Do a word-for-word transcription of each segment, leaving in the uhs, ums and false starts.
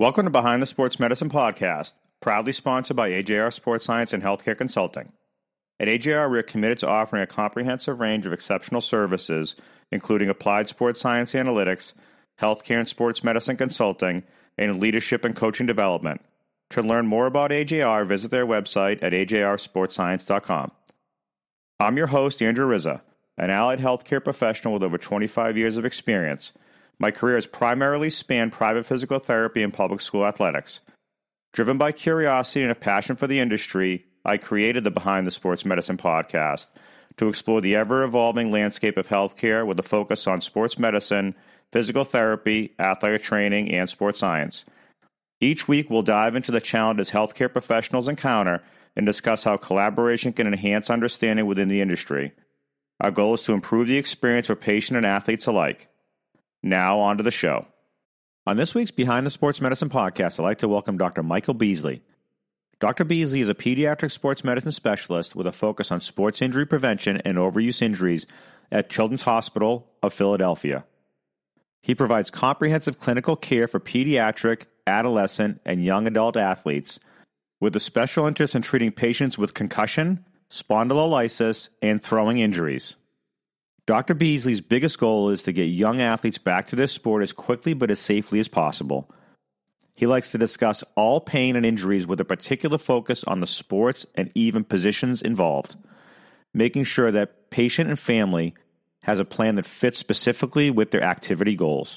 Welcome to Behind the Sports Medicine Podcast, proudly sponsored by A J R Sports Science and Healthcare Consulting. At A J R, we are committed to offering a comprehensive range of exceptional services, including applied sports science analytics, healthcare and sports medicine consulting, and leadership and coaching development. To learn more about A J R, visit their website at a j r sports science dot com. I'm your host, Andrew Rizza, an allied healthcare professional with over twenty-five years of experience. My career has primarily spanned private physical therapy and public school athletics. Driven by curiosity and a passion for the industry, I created the Behind the Sports Medicine podcast to explore the ever-evolving landscape of healthcare with a focus on sports medicine, physical therapy, athletic training, and sports science. Each week, we'll dive into the challenges healthcare professionals encounter and discuss how collaboration can enhance understanding within the industry. Our goal is to improve the experience for patient and athletes alike. Now, on to the show. On this week's Behind the Sports Medicine podcast, I'd like to welcome Doctor Michael Beasley. Doctor Beasley is a pediatric sports medicine specialist with a focus on sports injury prevention and overuse injuries at Children's Hospital of Philadelphia. He provides comprehensive clinical care for pediatric, adolescent, and young adult athletes with a special interest in treating patients with concussion, spondylolysis, and throwing injuries. Doctor Beasley's biggest goal is to get young athletes back to this sport as quickly but as safely as possible. He likes to discuss all pain and injuries with a particular focus on the sports and even positions involved, making sure that patient and family has a plan that fits specifically with their activity goals.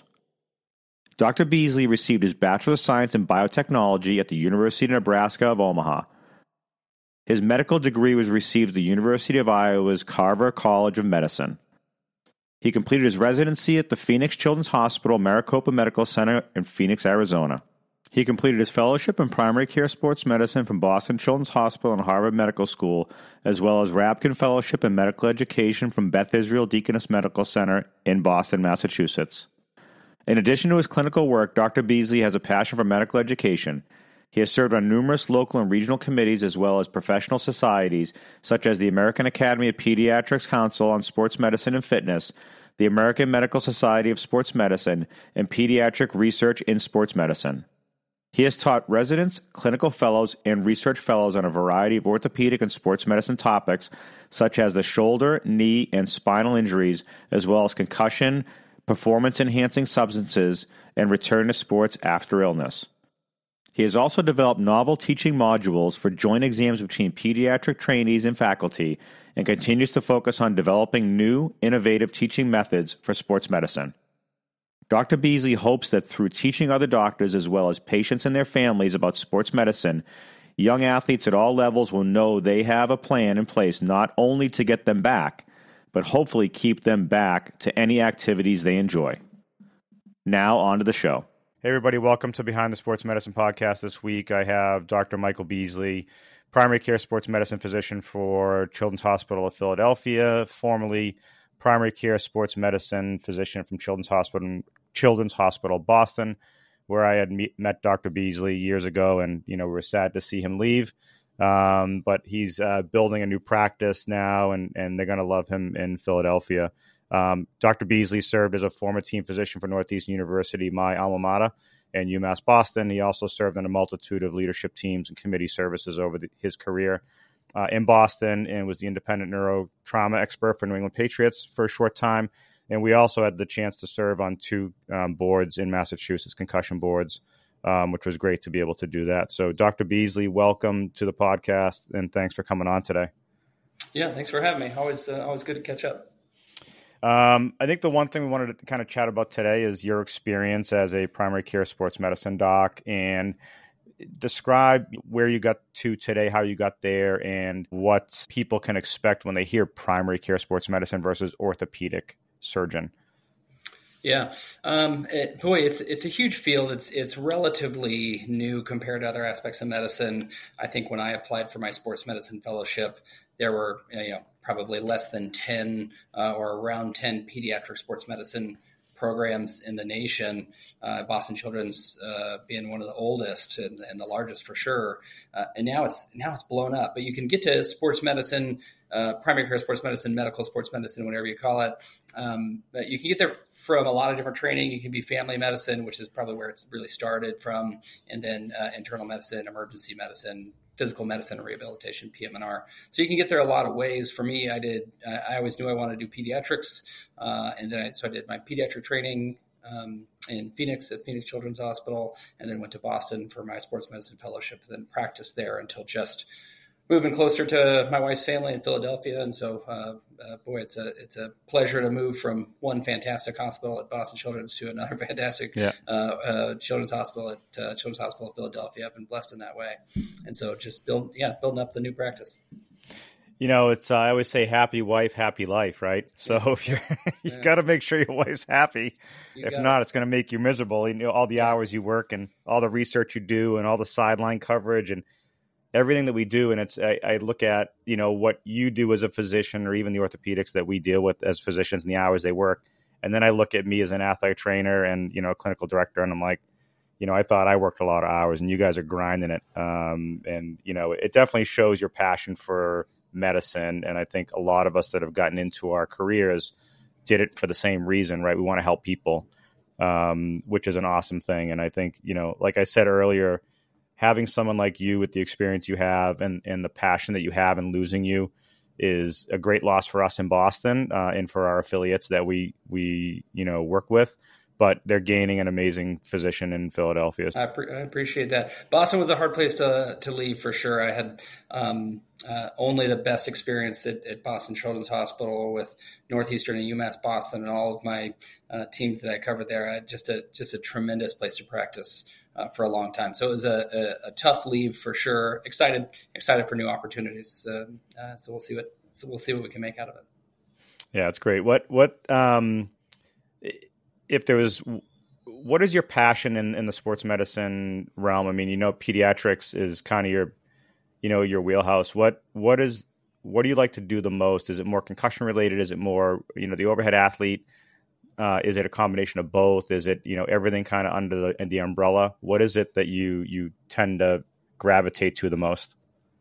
Doctor Beasley received his Bachelor of Science in Biotechnology at the University of Nebraska of Omaha. His medical degree was received at the University of Iowa's Carver College of Medicine. He completed his residency at the Phoenix Children's Hospital Maricopa Medical Center in Phoenix, Arizona. He completed his fellowship in primary care sports medicine from Boston Children's Hospital and Harvard Medical School, as well as Rabkin Fellowship in Medical Education from Beth Israel Deaconess Medical Center in Boston, Massachusetts. In addition to his clinical work, Doctor Beasley has a passion for medical education. He has served on numerous local and regional committees as well as professional societies, such as the American Academy of Pediatrics Council on Sports Medicine and Fitness, the American Medical Society of Sports Medicine, and Pediatric Research in Sports Medicine. He has taught residents, clinical fellows, and research fellows on a variety of orthopedic and sports medicine topics, such as the shoulder, knee, and spinal injuries, as well as concussion, performance-enhancing substances, and return to sports after illness. He has also developed novel teaching modules for joint exams between pediatric trainees and faculty, and continues to focus on developing new, innovative teaching methods for sports medicine. Doctor Beasley hopes that through teaching other doctors as well as patients and their families about sports medicine, young athletes at all levels will know they have a plan in place not only to get them back, but hopefully keep them back to any activities they enjoy. Now, on to the show. Hey, everybody. Welcome to Behind the Sports Medicine Podcast. This week, I have Doctor Michael Beasley, primary care sports medicine physician for Children's Hospital of Philadelphia, formerly primary care sports medicine physician from Children's Hospital, Children's Hospital Boston, where I had meet, met Doctor Beasley years ago, and you know we were sad to see him leave. Um, but he's uh, building a new practice now, and and they're going to love him in Philadelphia. Um, Doctor Beasley served as a former team physician for Northeastern University, my alma mater, and UMass Boston. He also served on a multitude of leadership teams and committee services over the, his career uh, in Boston, and was the independent neurotrauma expert for New England Patriots for a short time. And we also had the chance to serve on two um, boards in Massachusetts, concussion boards, um, which was great to be able to do that. So, Doctor Beasley, welcome to the podcast, and thanks for coming on today. Yeah, thanks for having me. Always, uh, always good to catch up. Um, I think the one thing we wanted to kind of chat about today is your experience as a primary care sports medicine doc, and describe where you got to today, how you got there, and what people can expect when they hear primary care sports medicine versus orthopedic surgeon. Yeah, um, it, boy, it's it's a huge field. It's it's relatively new compared to other aspects of medicine. I think when I applied for my sports medicine fellowship, there were you know probably less than ten uh, or around ten pediatric sports medicine programs in the nation, uh, Boston Children's uh, being one of the oldest and, and the largest for sure. Uh, and now it's now it's blown up. But you can get to sports medicine, uh, primary care sports medicine, medical sports medicine, whatever you call it. Um, but you can get there from a lot of different training. You can be family medicine, which is probably where it's really started from, and then uh, internal medicine, emergency medicine, physical medicine and rehabilitation, P M and R. So you can get there a lot of ways. For me, I did, I always knew I wanted to do pediatrics. Uh, and then I, so I did my pediatric training um, in Phoenix at Phoenix Children's Hospital, and then went to Boston for my sports medicine fellowship, and then practiced there until just moving closer to my wife's family in Philadelphia. And so, uh, uh, boy, it's a it's a pleasure to move from one fantastic hospital at Boston Children's to another fantastic yeah. uh, uh, children's hospital at uh, Children's Hospital of Philadelphia. I've been blessed in that way. And so just build, yeah, building up the new practice. You know, it's uh, I always say happy wife, happy life, right? So if you're, you yeah. got to make sure your wife's happy. You if not, it. it's going to make you miserable. You know, all the hours you work and all the research you do and all the sideline coverage and everything that we do. And it's, I, I look at, you know, what you do as a physician or even the orthopedics that we deal with as physicians and the hours they work. And then I look at me as an athletic trainer and, you know, a clinical director, and I'm like, you know, I thought I worked a lot of hours and you guys are grinding it. Um, and, you know, it definitely shows your passion for medicine. And I think a lot of us that have gotten into our careers did it for the same reason, right? We want to help people, um, which is an awesome thing. And I think, you know, like I said earlier, having someone like you with the experience you have and, and the passion that you have and losing you is a great loss for us in Boston uh, and for our affiliates that we, we, you know, work with, but they're gaining an amazing physician in Philadelphia. I, pre- I appreciate that. Boston was a hard place to to leave for sure. I had um, uh, only the best experience at, at Boston Children's Hospital with Northeastern and UMass Boston and all of my uh, teams that I covered there. I had just a just a tremendous place to practice Uh, for a long time. So it was a, a, a tough leave for sure. Excited, excited for new opportunities. Uh, uh, so we'll see what, so we'll see what we can make out of it. Yeah, it's great. What, what, um, if there was, what is your passion in, in the sports medicine realm? I mean, you know, pediatrics is kind of your, you know, your wheelhouse. What, what is, what do you like to do the most? Is it more concussion related? Is it more, you know, the overhead athlete? Uh, is it a combination of both? Is it, you know, everything kind of under the, the umbrella? What is it that you you tend to gravitate to the most?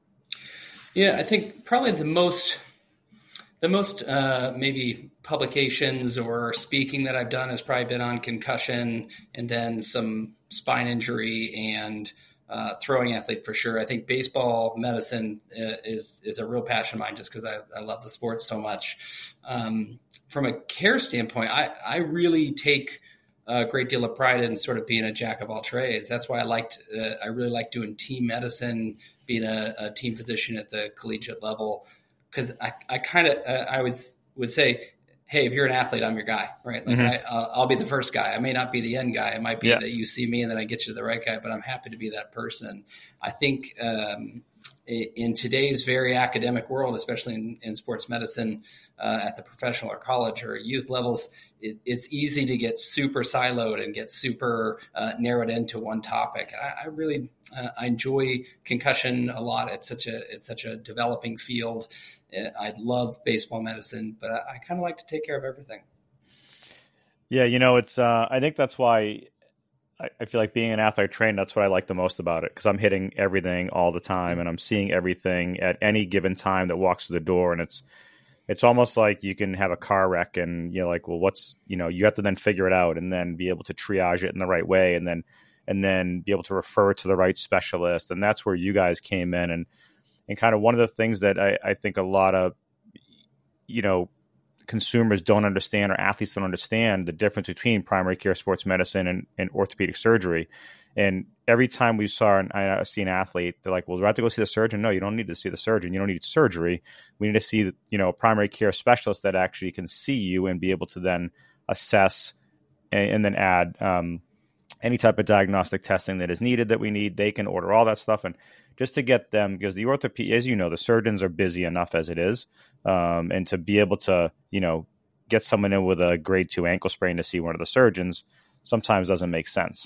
Yeah, I think probably the most, the most uh, maybe publications or speaking that I've done has probably been on concussion and then some spine injury and uh, throwing athlete for sure. I think baseball medicine uh, is is a real passion of mine just because I, I love the sport so much. Um, from a care standpoint, I, I really take a great deal of pride in sort of being a jack of all trades. That's why I liked, uh, I really like doing team medicine, being a, a team physician at the collegiate level. Cause I, I kind of, uh, I was, would say, hey, if you're an athlete, I'm your guy, right? Like mm-hmm. I, uh, I'll be the first guy. I may not be the end guy. It might be yeah. that you see me and then I get you to the right guy, but I'm happy to be that person. I think, um, in today's very academic world, especially in, in sports medicine uh, at the professional or college or youth levels, it, it's easy to get super siloed and get super uh, narrowed into one topic. I, I really uh, I enjoy concussion a lot. It's such a it's such a developing field. I love baseball medicine, but I, I kind of like to take care of everything. Yeah, you know, it's uh, I think that's why. I feel like being an athletic trainer, that's what I like the most about it, because I'm hitting everything all the time and I'm seeing everything at any given time that walks through the door. And it's it's almost like you can have a car wreck and you're like, well, what's, you know, you have to then figure it out and then be able to triage it in the right way and then and then be able to refer it to the right specialist. And that's where you guys came in. And, and kind of one of the things that I, I think a lot of, you know, consumers don't understand or athletes don't understand the difference between primary care sports medicine and, and orthopedic surgery. And every time we saw an, I see an athlete, they're like, well, do I have to go see the surgeon? No, you don't need to see the surgeon. You don't need surgery. We need to see, you know, a primary care specialist that actually can see you and be able to then assess and, and then add um, any type of diagnostic testing that is needed that we need. They can order all that stuff. And just to get them, because the orthopedic, as you know, the surgeons are busy enough as it is. Um, and to be able to, you know, get someone in with a grade two ankle sprain to see one of the surgeons sometimes doesn't make sense.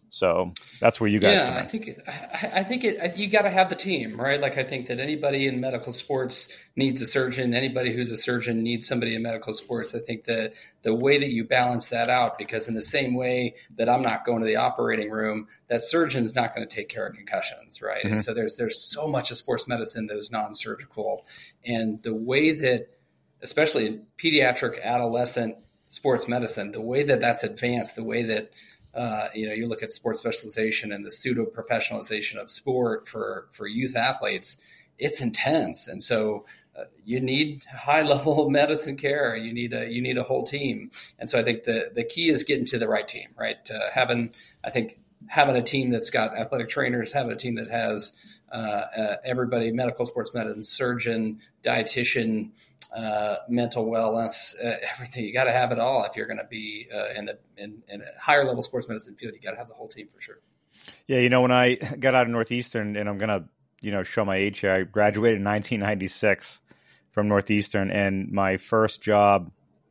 So that's where you guys yeah, come in. I think I, I think it, you got to have the team, right? Like I think that anybody in medical sports needs a surgeon. Anybody who's a surgeon needs somebody in medical sports. I think that the way that you balance that out, because in the same way that I'm not going to the operating room, that surgeon's not going to take care of concussions, right? Mm-hmm. And so there's there's so much of sports medicine that is non-surgical, and the way that, especially in pediatric adolescent sports medicine, the way that that's advanced, the way that Uh, you know, you look at sports specialization and the pseudo professionalization of sport for, for youth athletes, it's intense. And so uh, you need high level medicine care. You need a, you need a whole team. And so I think the, the key is getting to the right team, right? Uh, having, I think having a team that's got athletic trainers, having a team that has uh, uh, everybody, medical sports medicine, surgeon, dietitian, uh, mental wellness, uh, everything. You got to have it all if you're going to be uh, in, a, in, in a higher level sports medicine field. You got to have the whole team for sure. Yeah, you know, when I got out of Northeastern, and I'm going to, you know, show my age here, I graduated in nineteen ninety-six from Northeastern, and my first job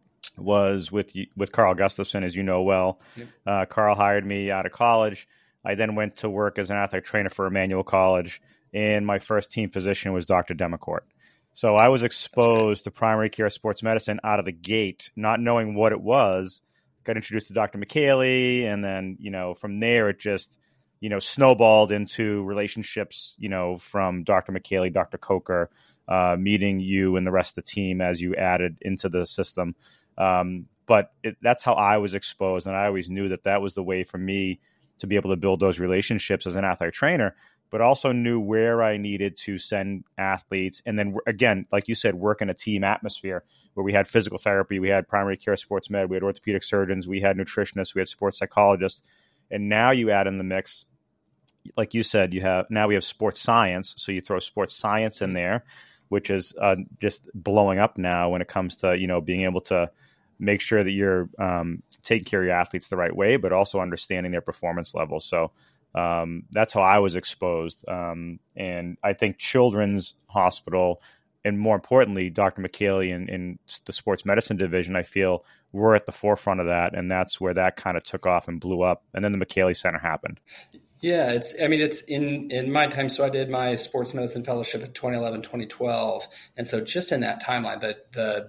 was with with Carl Gustafson, as you know well. Yep. Uh, Carl hired me out of college. I then went to work as an athletic trainer for Emmanuel College, and my first team physician was Doctor Demacourt. So I was exposed to primary care sports medicine out of the gate, not knowing what it was. Got introduced to Doctor McKaylee, and then, you know, from there it just, you know, snowballed into relationships, you know, from Doctor McKaylee, Doctor Coker, uh, meeting you and the rest of the team as you added into the system. Um, but it, that's how I was exposed, and I always knew that that was the way for me to be able to build those relationships as an athletic trainer, but also knew where I needed to send athletes. And then again, like you said, work in a team atmosphere where we had physical therapy, we had primary care sports med, we had orthopedic surgeons, we had nutritionists, we had sports psychologists. And now you add in the mix, like you said, you have, now we have sports science. So you throw sports science in there, which is uh, just blowing up now when it comes to, you know, being able to make sure that you're um, taking care of your athletes the right way, but also understanding their performance levels. So Um, that's how I was exposed. Um, and I think Children's Hospital, and more importantly, Doctor McKaylee and, and the sports medicine division, I feel, were at the forefront of that. And that's where that kind of took off and blew up. And then the McKaylee Center happened. Yeah, it's, I mean, it's in, in my time. So I did my sports medicine fellowship in twenty eleven, twenty twelve. And so just in that timeline, the, the,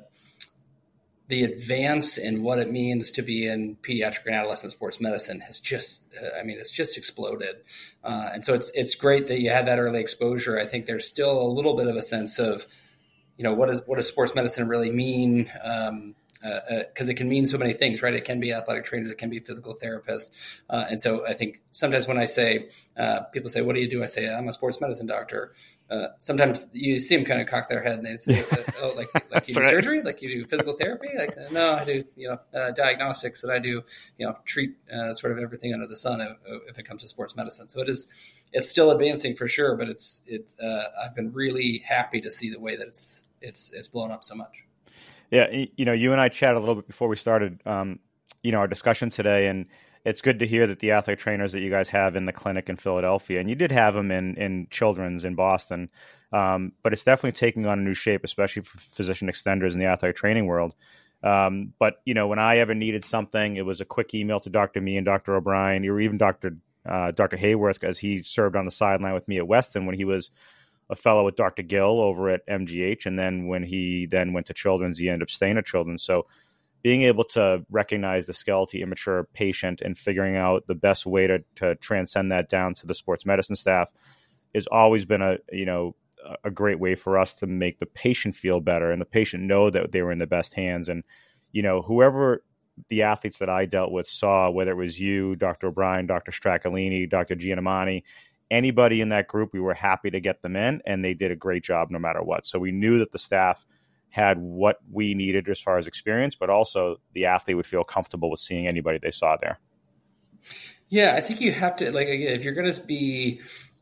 the advance in what it means to be in pediatric and adolescent sports medicine has just, uh, I mean, it's just exploded. Uh, and so it's, it's great that you had that early exposure. I think there's still a little bit of a sense of, you know, what is, what does sports medicine really mean? Um, uh, uh, cause it can mean so many things, right? It can be athletic trainers, it can be physical therapists. Uh, and so I think sometimes when I say, uh, people say, what do you do? I say, I'm a sports medicine doctor. Uh, sometimes you see them kind of cock their head and they say, oh, like, like you do surgery, like you do physical therapy. Like, no, I do, you know, uh, diagnostics, that I do, you know, treat uh, sort of everything under the sun if, if it comes to sports medicine. So it is, it's still advancing for sure, but it's, it's, uh, I've been really happy to see the way that it's, it's, it's blown up so much. Yeah. You know, you and I chatted a little bit before we started, um, you know, our discussion today, and it's good to hear that the athletic trainers that you guys have in the clinic in Philadelphia, and you did have them in, in Children's in Boston, um, but it's definitely taking on a new shape, especially for physician extenders in the athletic training world. Um, but, you know, when I ever needed something, it was a quick email to Doctor Me and Doctor O'Brien, or even Doctor Uh, Doctor Hayworth, as he served on the sideline with me at Weston when he was a fellow with Doctor Gill over at M G H. And then when he then went to Children's, he ended up staying at Children's. So being able to recognize the skeletal immature patient and figuring out the best way to, to transcend that down to the sports medicine staff has always been a, you know, a great way for us to make the patient feel better and the patient know that they were in the best hands. And, you know, whoever the athletes that I dealt with saw, whether it was you, Doctor O'Brien, Doctor Straccolini, Doctor Gianamani, anybody in that group, we were happy to get them in, and they did a great job no matter what. So we knew that the staff had what we needed as far as experience, but also the athlete would feel comfortable with seeing anybody they saw there. Yeah, I think you have to, like, again, if you're going to be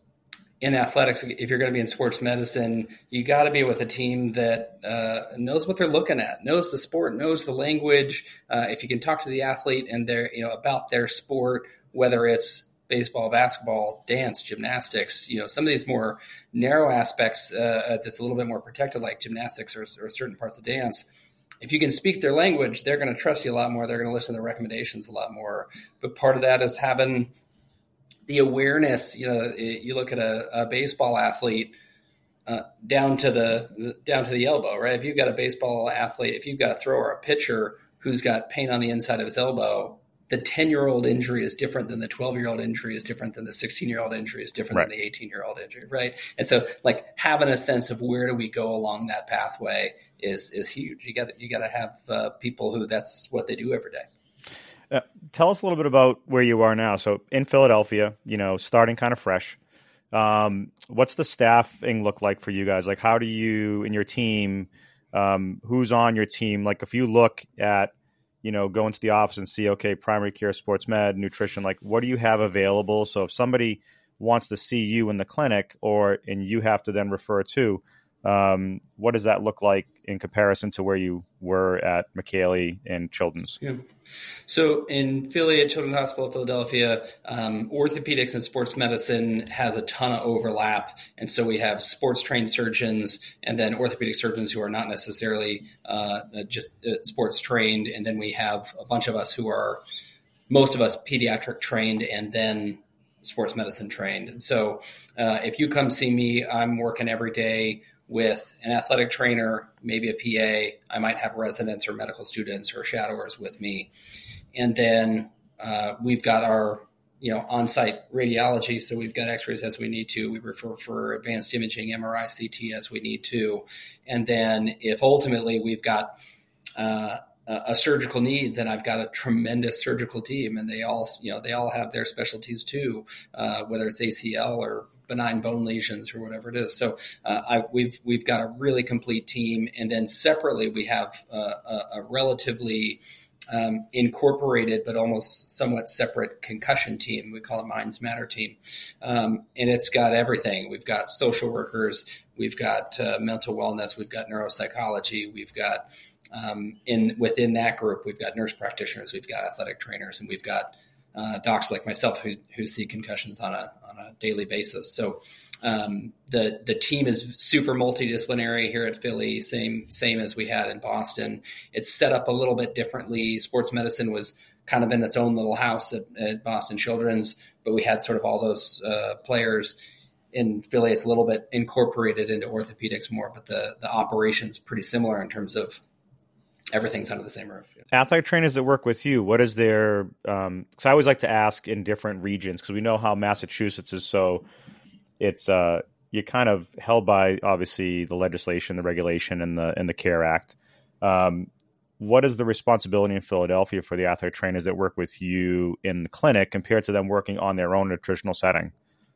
in athletics, if you're going to be in sports medicine, you got to be with a team that uh, knows what they're looking at, knows the sport, knows the language. Uh, if you can talk to the athlete and they're, you know, about their sport, whether it's baseball, basketball, dance, gymnastics, you know, some of these more narrow aspects uh, that's a little bit more protected, like gymnastics or, or certain parts of dance. If you can speak their language, they're going to trust you a lot more. They're going to listen to their recommendations a lot more. But part of that is having the awareness, you know, you look at a, a baseball athlete uh, down to the down to the elbow, right? If you've got a baseball athlete, if you've got a thrower, a pitcher who's got pain on the inside of his elbow, the ten-year-old injury is different than the twelve-year-old injury is different than the sixteen-year-old injury is different right. than the eighteen-year-old injury, right? And so, like, having a sense of where do we go along that pathway is is huge. You got you got to have uh, people who that's what they do every day. Uh, tell us a little bit about where you are now. So in Philadelphia, you know, starting kind of fresh. Um, what's the staffing look like for you guys? Like, how do you and your team? Um, who's on your team? Like, if you look at you know, go into the office and see, okay, primary care, sports med, nutrition, like what do you have available? So if somebody wants to see you in the clinic or, and you have to then refer to, um, what does that look like in comparison to where you were at McKaylee and Children's? Yeah. So in Philly at Children's Hospital of Philadelphia, um, orthopedics and sports medicine has a ton of overlap. And so we have sports trained surgeons and then orthopedic surgeons who are not necessarily uh, just uh, sports trained. And then we have a bunch of us who are, most of us pediatric trained and then sports medicine trained. And so uh, if you come see me, I'm working every day with an athletic trainer, maybe a P A. I might have residents or medical students or shadowers with me. And then uh, we've got our, you know, on-site radiology. So we've got x-rays as we need to. We refer for advanced imaging, M R I, C T as we need to. And then if ultimately we've got uh, a surgical need, then I've got a tremendous surgical team, and they all, you know, they all have their specialties too, uh, whether it's A C L or benign bone lesions or whatever it is. So uh, I, we've we've got a really complete team, and then separately we have uh, a, a relatively um, incorporated but almost somewhat separate concussion team. We call it Minds Matter team, um, and it's got everything. We've got social workers, we've got uh, mental wellness, we've got neuropsychology, we've got Um, in within that group, we've got nurse practitioners, we've got athletic trainers, and we've got uh, docs like myself who, who see concussions on a on a daily basis. So um, the the team is super multidisciplinary here at Philly, same same as we had in Boston. It's set up a little bit differently. Sports medicine was kind of in its own little house at, at Boston Children's, but we had sort of all those uh, players. In Philly, it's a little bit incorporated into orthopedics more, but the the operation's pretty similar in terms of everything's under the same roof. Yeah. Athletic trainers that work with you, what is their, um, cause I always like to ask in different regions, cause we know how Massachusetts is. So it's, uh, you're kind of held by obviously the legislation, the regulation and the, and the CARE Act. Um, what is the responsibility in Philadelphia for the athletic trainers that work with you in the clinic compared to them working on their own nutritional setting?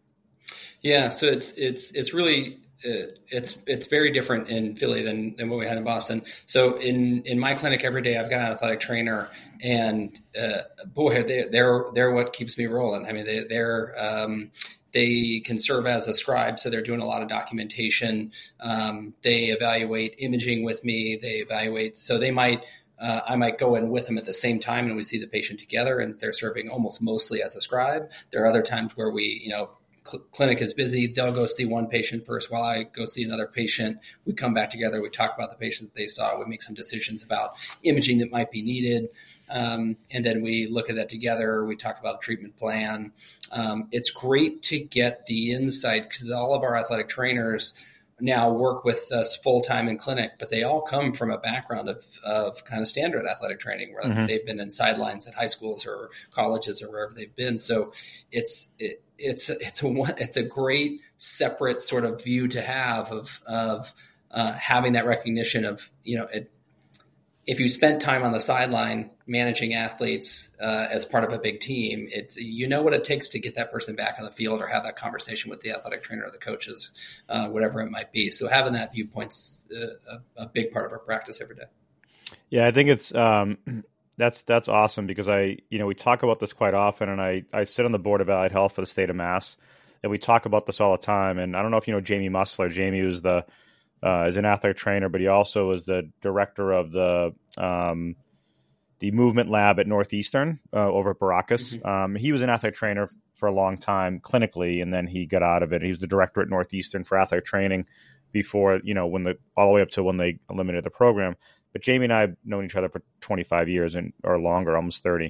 Yeah. So it's, it's, it's really, It, it's it's very different in Philly than, than what we had in Boston. So in, in my clinic every day, I've got an athletic trainer, and uh, boy, they, they're they're what keeps me rolling. I mean, they they're um, they can serve as a scribe, so they're doing a lot of documentation. Um, they evaluate imaging with me. They evaluate, so they might. Uh, I might go in with them at the same time, and we see the patient together, and they're serving almost mostly as a scribe. There are other times where we, you know. Clinic is busy. They'll go see one patient first while I go see another patient. We come back together. We talk about the patient that they saw. We make some decisions about imaging that might be needed. Um, and then we look at that together. We talk about a treatment plan. Um, it's great to get the insight because all of our athletic trainers now work with us full-time in clinic, but they all come from a background of, of kind of standard athletic training where mm-hmm. they've been in sidelines at high schools or colleges or wherever they've been. So it's, it, it's, it's a, it's a great separate sort of view to have of, of uh, having that recognition of, you know, it, if you spent time on the sideline managing athletes uh, as part of a big team, it's, you know what it takes to get that person back on the field or have that conversation with the athletic trainer or the coaches, uh, whatever it might be. So having that viewpoint's a, a big part of our practice every day. Yeah, I think it's um, that's that's awesome because I, you know, we talk about this quite often, and I, I sit on the board of Allied Health for the state of Mass, and we talk about this all the time. And I don't know if you know Jamie Musler. Jamie was the Uh, is an athletic trainer, but he also is the director of the um, the movement lab at Northeastern uh, over at Baracus. Mm-hmm. Um, he was an athletic trainer for a long time clinically, and then he got out of it. He was the director at Northeastern for athletic training before, you know, when the all the way up to when they eliminated the program. But Jamie and I have known each other for twenty-five years and or longer, almost thirty.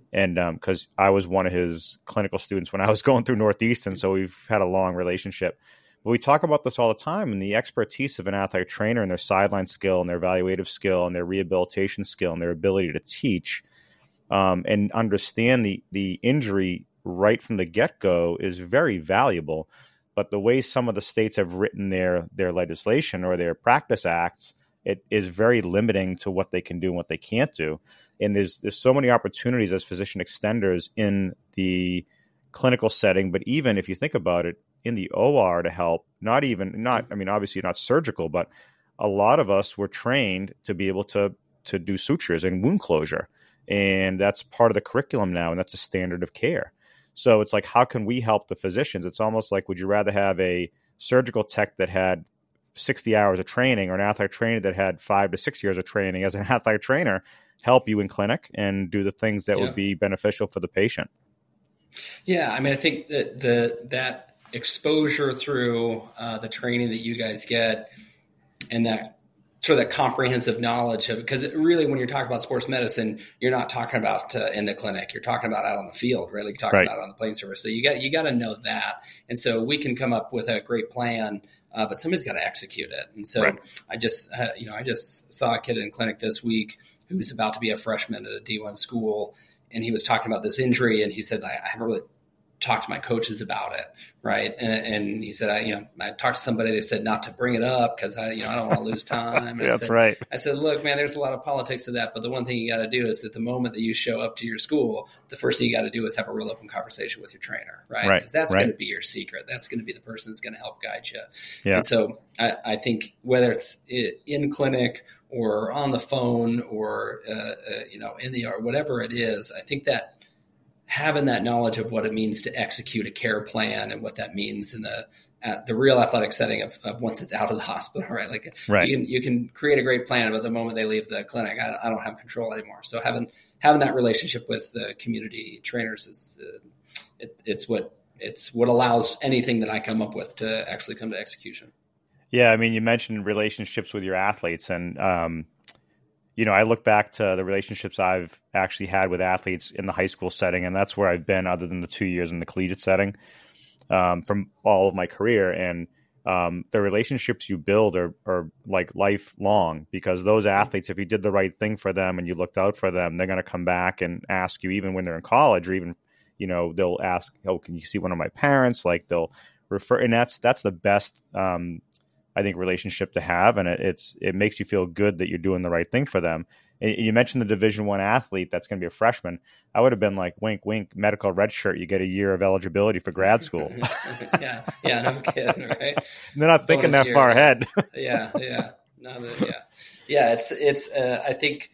And because um, I was one of his clinical students when I was going through Northeastern, so we've had a long relationship. But we talk about this all the time, and the expertise of an athletic trainer and their sideline skill and their evaluative skill and their rehabilitation skill and their ability to teach um, and understand the the injury right from the get-go is very valuable. But the way some of the states have written their their legislation or their practice acts, it is very limiting to what they can do and what they can't do. And there's there's so many opportunities as physician extenders in the clinical setting, but even if you think about it, in the O R to help, not even, not, I mean, obviously not surgical, but a lot of us were trained to be able to to do sutures and wound closure. And that's part of the curriculum now, and that's a standard of care. So it's like, how can we help the physicians? It's almost like, would you rather have a surgical tech that had sixty hours of training or an athletic trainer that had five to six years of training as an athletic trainer help you in clinic and do the things that yeah. would be beneficial for the patient? Yeah, I mean, I think that the that exposure through uh, the training that you guys get and that sort of that comprehensive knowledge of, because it really, when you're talking about sports medicine, you're not talking about uh, in the clinic, you're talking about out on the field, really, you're talking right. about on the playing surface. So you got you got to know that, and so we can come up with a great plan, uh, but somebody's got to execute it. And so right. I just uh, you know I just saw a kid in clinic this week who's about to be a freshman at a D one school. And he was talking about this injury, and he said, I haven't really talked to my coaches about it, right? And, and he said, I, you know, I talked to somebody, they said not to bring it up because I, you know, I don't want to lose time. That's I said, right. I said, look, man, there's a lot of politics to that, but the one thing you got to do is that the moment that you show up to your school, the first thing you got to do is have a real open conversation with your trainer, right? Right. Because that's right. going to be your secret. That's going to be the person that's going to help guide you. Yeah. And so I, I think whether it's in clinic or on the phone or, uh, uh, you know, in the, or whatever it is, I think that having that knowledge of what it means to execute a care plan and what that means in the, uh, the real athletic setting of, of once it's out of the hospital, right? Like right. You can, you can create a great plan, but the moment they leave the clinic, I, I don't have control anymore. So having, having that relationship with the community trainers is, uh, it, it's what, it's what allows anything that I come up with to actually come to execution. Yeah, I mean, you mentioned relationships with your athletes, and um, you know, I look back to the relationships I've actually had with athletes in the high school setting, and that's where I've been, other than the two years in the collegiate setting, um, from all of my career. And um, the relationships you build are, are like lifelong, because those athletes, if you did the right thing for them and you looked out for them, they're going to come back and ask you, even when they're in college, or even, you know, they'll ask, "Oh, can you see one of my parents?" Like they'll refer, and that's that's the best. Um, I think relationship to have, and it, it's it makes you feel good that you're doing the right thing for them. And you mentioned the Division One athlete that's going to be a freshman. I would have been like, wink, wink, medical red shirt. You get a year of eligibility for grad school. yeah, yeah, no kidding, right? They're not thinking Bonus that year, far ahead. yeah, yeah, no, no, yeah, yeah. It's it's. Uh, I think.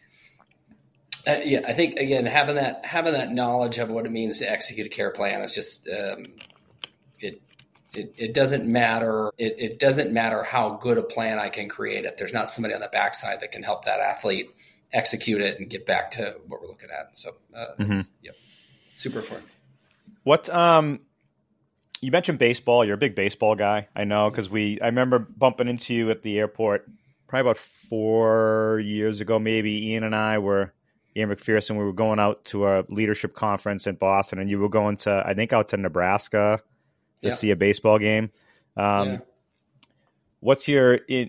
Uh, yeah, I think again having that having that knowledge of what it means to execute a care plan is just um, it. It, it doesn't matter. It, it doesn't matter how good a plan I can create if there's not somebody on the backside that can help that athlete execute it and get back to what we're looking at. So uh, mm-hmm. it's yeah, super important. What um, you mentioned baseball. You're a big baseball guy. I know, because we. I remember bumping into you at the airport probably about four years ago. Maybe Ian and I were Ian McPherson. We were going out to a leadership conference in Boston, and you were going to I think out to Nebraska to yeah. see a baseball game. Um, yeah. What's your, it,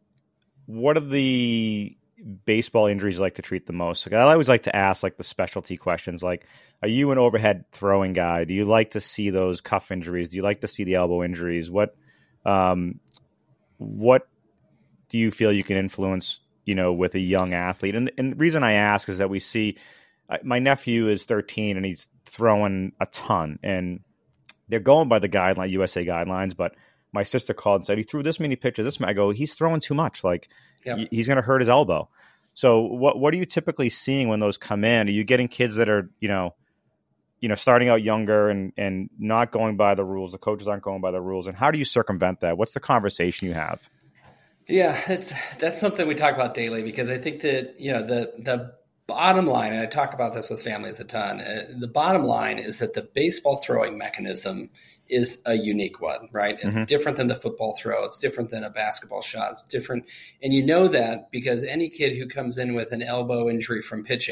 what are the baseball injuries you like to treat the most? Like, I always like to ask like the specialty questions. Like, are you an overhead throwing guy? Do you like to see those cuff injuries? Do you like to see the elbow injuries? What, um, what do you feel you can influence, you know, with a young athlete? And, and the reason I ask is that we see, uh, my nephew is thirteen and he's throwing a ton, and they're going by the guideline, U S A guidelines, but my sister called and said, he threw this many pitches. This I go, he's throwing too much. Like yep. he's going to hurt his elbow. So what, what are you typically seeing when those come in? Are you getting kids that are, you know, you know, starting out younger and, and not going by the rules? The coaches aren't going by the rules. And how do you circumvent that? What's the conversation you have? Yeah, it's, that's something we talk about daily, because I think that, you know, the, the, bottom line, and I talk about this with families a ton, uh, the bottom line is that the baseball throwing mechanism is a unique one, right? It's mm-hmm. different than the football throw. It's different than a basketball shot. It's different. And you know that because any kid who comes in with an elbow injury from pitching,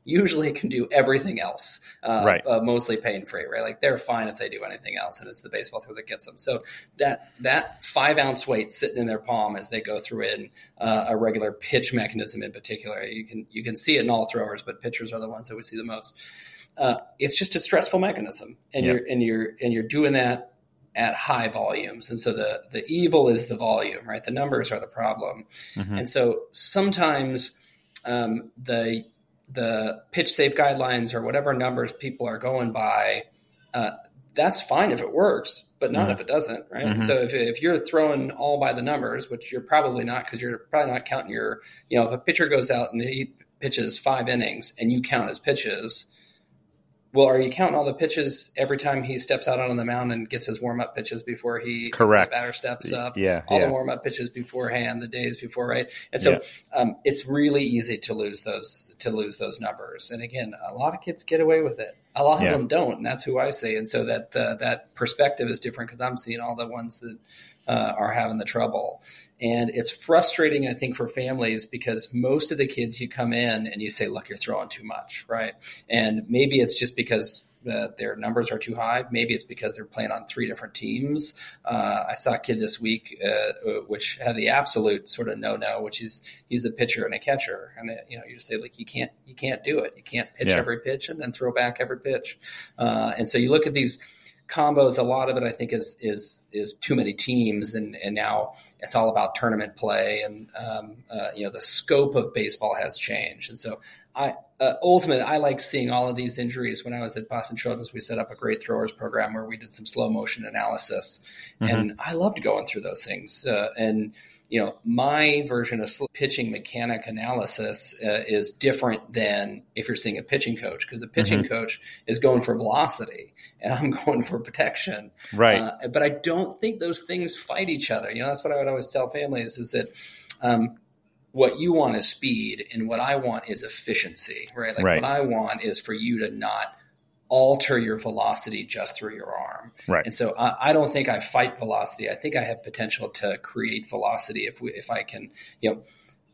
usually can do everything else, uh, right. uh, mostly pain free, right? Like they're fine if they do anything else, and it's the baseball throw that gets them. So that that five ounce weight sitting in their palm as they go through in uh, a regular pitch mechanism in particular, you can you can see it in all throwers, but pitchers are the ones that we see the most. Uh, it's just a stressful mechanism, and yep. you're and you're and you're doing that at high volumes. And so the, the evil is the volume, right? The numbers are the problem. Mm-hmm. And so sometimes um, the, the pitch safe guidelines or whatever numbers people are going by, uh, that's fine if it works, but not mm-hmm. if it doesn't, right? Mm-hmm. So if, if you're throwing all by the numbers, which you're probably not, because you're probably not counting your, you know, if a pitcher goes out and he pitches five innings and you count his pitches, well, are you counting all the pitches every time he steps out on the mound and gets his warm-up pitches before he Correct. The batter steps up? Yeah, all yeah. the warm-up pitches beforehand, the days before, right? And so yeah. um, it's really easy to lose those to lose those numbers. And again, a lot of kids get away with it. A lot yeah. of them don't, and that's who I see. And so that uh, that perspective is different because I'm seeing all the ones that uh, are having the trouble. And it's frustrating, I think, for families because most of the kids you come in and you say, look, you're throwing too much, right? And maybe it's just because uh, their numbers are too high. Maybe it's because they're playing on three different teams. Uh, I saw a kid this week uh, which had the absolute sort of no-no, which is he's the pitcher and a catcher. And, it, you know, you just say, like, you can't you can't do it. You can't pitch yeah. every pitch and then throw back every pitch. Uh, and so you look at these combos, a lot of it I think is is is too many teams, and, and now it's all about tournament play, and um, uh, you know the scope of baseball has changed. And so I uh, ultimately I like seeing all of these injuries. When I was at Boston Children's, we set up a great throwers program where we did some slow motion analysis, mm-hmm. and I loved going through those things. Uh, and you know, my version of pitching mechanic analysis uh, is different than if you're seeing a pitching coach, because the pitching mm-hmm. coach is going for velocity and I'm going for protection. Right. Uh, but I don't think those things fight each other. You know, that's what I would always tell families is that um, what you want is speed and what I want is efficiency, right? Like right. what I want is for you to not alter your velocity just through your arm. Right. And so I, I don't think I fight velocity. I think I have potential to create velocity if we, if I can, you know,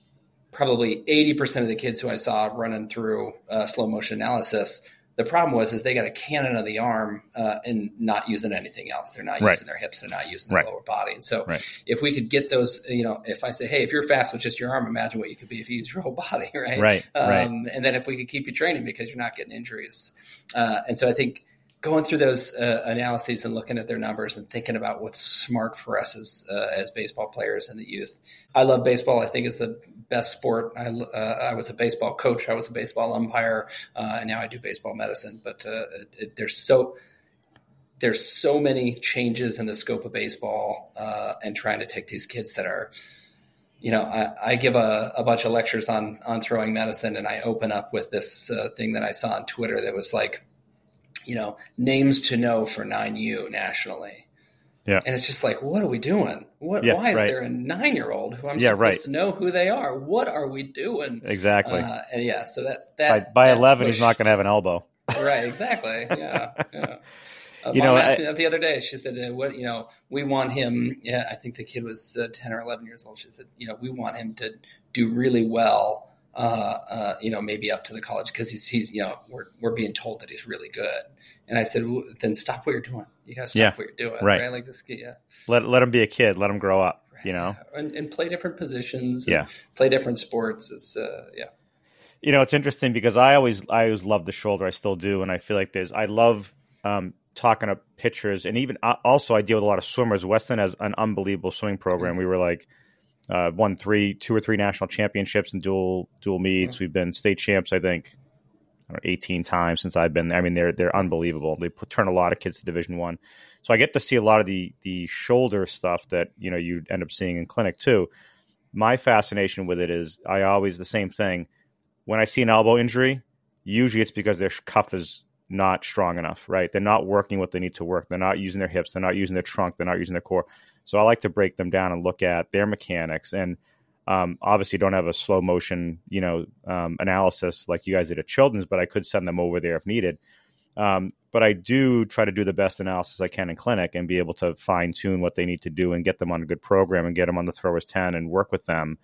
probably eighty percent of the kids who I saw running through uh, slow motion analysis, the problem was, is they got a cannon of the arm uh, and not using anything else. They're not right. using their hips. They're not using their right. lower body. And so right. if we could get those, you know, if I say, hey, if you're fast with just your arm, imagine what you could be if you use your whole body. Right. Right. Um, right. And then if we could keep you training because you're not getting injuries. Uh, and so I think going through those uh, analyses and looking at their numbers and thinking about what's smart for us as uh, as baseball players and the youth. I love baseball. I think it's the best sport. I, uh, I was a baseball coach. I was a baseball umpire, uh, and now I do baseball medicine. But uh, it, there's so there's so many changes in the scope of baseball, uh, and trying to take these kids that are, you know, I, I give a, a bunch of lectures on on throwing medicine, and I open up with this uh, thing that I saw on Twitter that was like, you know, names to know for nine U nationally. Yeah. And it's just like, what are we doing? What, yeah, why is right. there a nine-year-old who I'm yeah, supposed right. to know who they are? What are we doing? Exactly. Uh, and yeah, so that, that by, by that eleven, push, he's not going to have an elbow. Right. Exactly. Yeah. yeah. Uh, you Mom know, asked I, me that the other day. She said, uh, "What you know? We want him." Yeah, I think the kid was uh, ten or eleven years old. She said, "You know, we want him to do really well. Uh, uh, you know, maybe up to the college because he's he's you know we're we're being told that he's really good." And I said, well, "Then stop what you're doing. You got to stop yeah, what you're doing, right? right? Like this kid, yeah. Let let him be a kid. Let him grow up. Right. You know, and, and play different positions. Yeah, and play different sports. It's uh, yeah." You know, it's interesting because I always I always love the shoulder. I still do, and I feel like there's I love. Um, talking to pitchers, and even uh, also I deal with a lot of swimmers. Weston has an unbelievable swimming program. We were like uh, won three, two or three national championships and dual dual meets. We've been state champs, I think, I don't know, eighteen times since I've been there. I mean, they're they're unbelievable. They put, turn a lot of kids to Division One. So I get to see a lot of the the shoulder stuff that you know you end up seeing in clinic too. My fascination with it is I always the same thing. When I see an elbow injury, usually it's because their cuff is not strong enough, right? They're not working what they need to work. They're not using their hips. They're not using their trunk. They're not using their core. So I like to break them down and look at their mechanics. And um, obviously don't have a slow motion, you know, um, analysis like you guys did at Children's, but I could send them over there if needed. Um, but I do try to do the best analysis I can in clinic and be able to fine tune what they need to do and get them on a good program and get them on the throwers ten and work with them.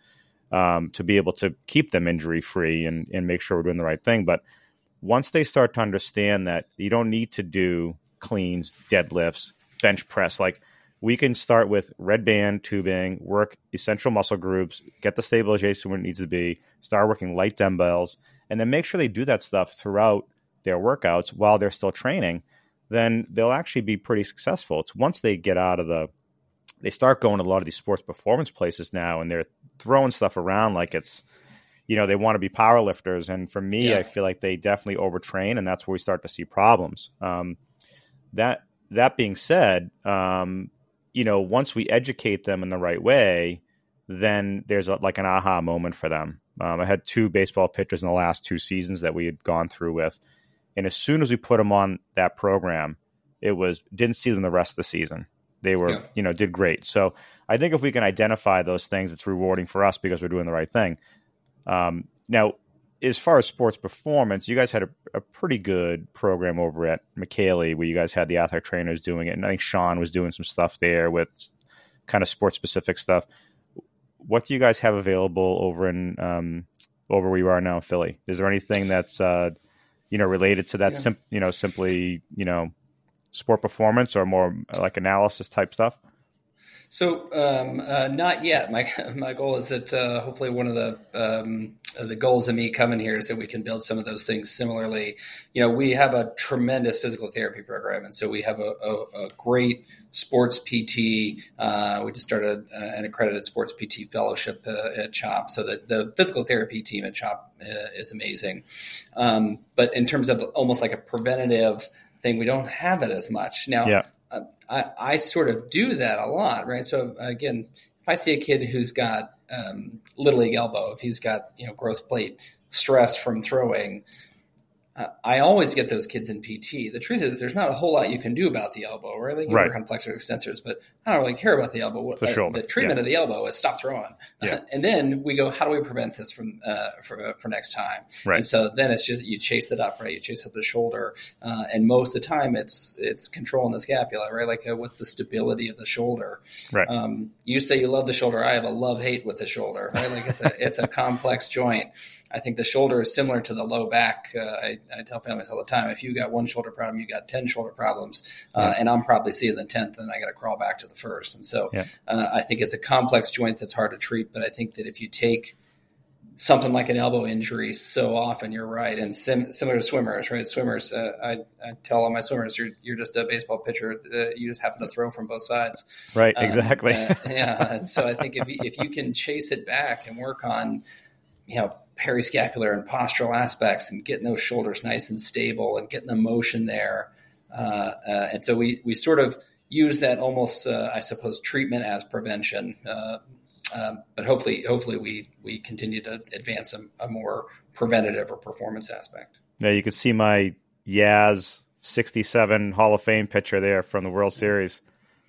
um, to be able to keep them injury free and, and make sure we're doing the right thing. But once they start to understand that you don't need to do cleans, deadlifts, bench press, like we can start with red band tubing, work essential muscle groups, get the stabilization where it needs to be, start working light dumbbells, and then make sure they do that stuff throughout their workouts while they're still training, then they'll actually be pretty successful. It's once they get out of the, they start going to a lot of these sports performance places now, and they're throwing stuff around like it's, you know, they want to be power lifters. And for me, yeah. I feel like they definitely overtrain, and that's where we start to see problems. Um, that, that being said, um, you know, once we educate them in the right way, then there's a, like an aha moment for them. Um, I had two baseball pitchers in the last two seasons that we had gone through with. And as soon as we put them on that program, it was, didn't see them the rest of the season. They were, yeah. you know, did great. So I think if we can identify those things, it's rewarding for us because we're doing the right thing. Um, now, as far as sports performance, you guys had a, a pretty good program over at McKaylee where you guys had the athletic trainers doing it. And I think Sean was doing some stuff there with kind of sports specific stuff. What do you guys have available over in um, over where you are now in Philly? Is there anything that's uh, you know related to that? Yeah. Sim- you know, simply you know, sport performance or more like analysis type stuff? So um, uh, not yet. My my goal is that uh, hopefully one of the um, the goals of me coming here is that we can build some of those things similarly. You know, we have a tremendous physical therapy program, and so we have a, a, a great sports P T. Uh, we just started uh, an accredited sports P T fellowship uh, at CHOP, so that the physical therapy team at CHOP uh, is amazing. Um, but in terms of almost like a preventative thing, we don't have it as much now. Yeah. Uh, I, I sort of do that a lot, right? So again, if I see a kid who's got um, little league elbow, if he's got you know growth plate stress from throwing, uh, I always get those kids in P T. The truth is, there's not a whole lot you can do about the elbow, right? They can right. work on flexor extensors, but I don't really care about the elbow. The uh, shoulder. The treatment yeah. of the elbow is stop throwing, yeah. and then we go, how do we prevent this from uh, for for next time? Right. And so then it's just you chase it up, right? You chase up the shoulder, uh, and most of the time it's it's controlling the scapula, right? Like uh, what's the stability of the shoulder? Right. Um, you say you love the shoulder. I have a love hate with the shoulder, right? Like it's a it's a complex joint. I think the shoulder is similar to the low back. Uh, I, I tell families all the time, if you got one shoulder problem, you got ten shoulder problems, uh, yeah. and I'm probably seeing the tenth, and I got to crawl back to the first. And so yeah. uh, I think it's a complex joint that's hard to treat, but I think that if you take something like an elbow injury so often, you're right. And sim- similar to swimmers, right? Swimmers, uh, I, I tell all my swimmers, you're, you're just a baseball pitcher. Uh, you just happen to throw from both sides. Right, um, exactly. uh, yeah. And so I think if you, if you can chase it back and work on, you know, periscapular and postural aspects and getting those shoulders nice and stable and getting the motion there. Uh, uh, and so we, we sort of use that almost, uh, I suppose, treatment as prevention. Uh, um, but hopefully, hopefully we, we continue to advance a, a more preventative or performance aspect. Yeah, you can see my Yaz sixty-seven Hall of Fame picture there from the World Series.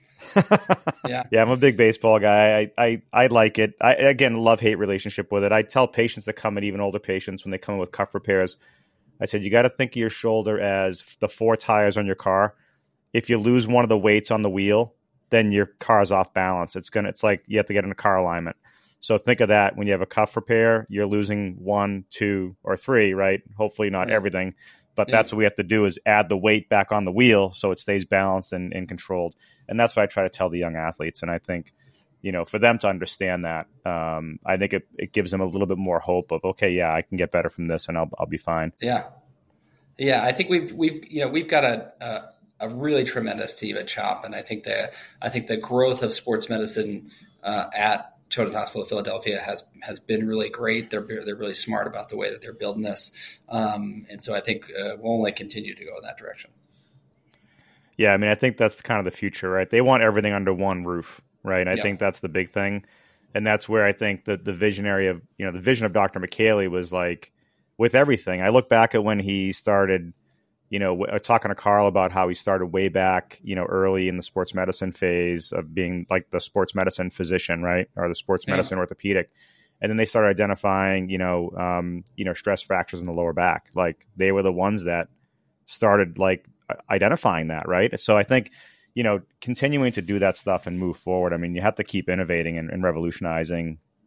yeah. Yeah, I'm a big baseball guy. I, I, I like it. I, again, love-hate relationship with it. I tell patients that come in, even older patients, when they come in with cuff repairs, I said, you got to think of your shoulder as the four tires on your car. If you lose one of the weights on the wheel, then your car's off balance. It's gonna. It's like you have to get in a car alignment. So think of that when you have a cuff repair, you're losing one, two, or three, right? Hopefully not yeah. everything. But yeah. that's what we have to do is add the weight back on the wheel so it stays balanced and, and controlled. And that's what I try to tell the young athletes. And I think, you know, for them to understand that, um, I think it, it gives them a little bit more hope of, okay, yeah, I can get better from this and I'll I'll be fine. Yeah. Yeah. I think we've, we've, you know, we've got a, a, a really tremendous team at CHOP. And I think the, I think the growth of sports medicine uh, at Children's Hospital of Philadelphia has has been really great. They're they're really smart about the way that they're building this, um, and so I think uh, we'll only continue to go in that direction. Yeah, I mean, I think that's kind of the future, right? They want everything under one roof, right? I yeah. think that's the big thing, and that's where I think the the visionary of you know the vision of Doctor McKaylee was like with everything. I look back at when he started. You know, talking to Carl about how he started way back, you know, early in the sports medicine phase of being like the sports medicine physician, right? Or the sports yeah. medicine orthopedic. And then they started identifying, you know, um, you know, stress fractures in the lower back. Like they were the ones that started like identifying that, right? So I think, you know, continuing to do that stuff and move forward. I mean, you have to keep innovating and, and revolutionizing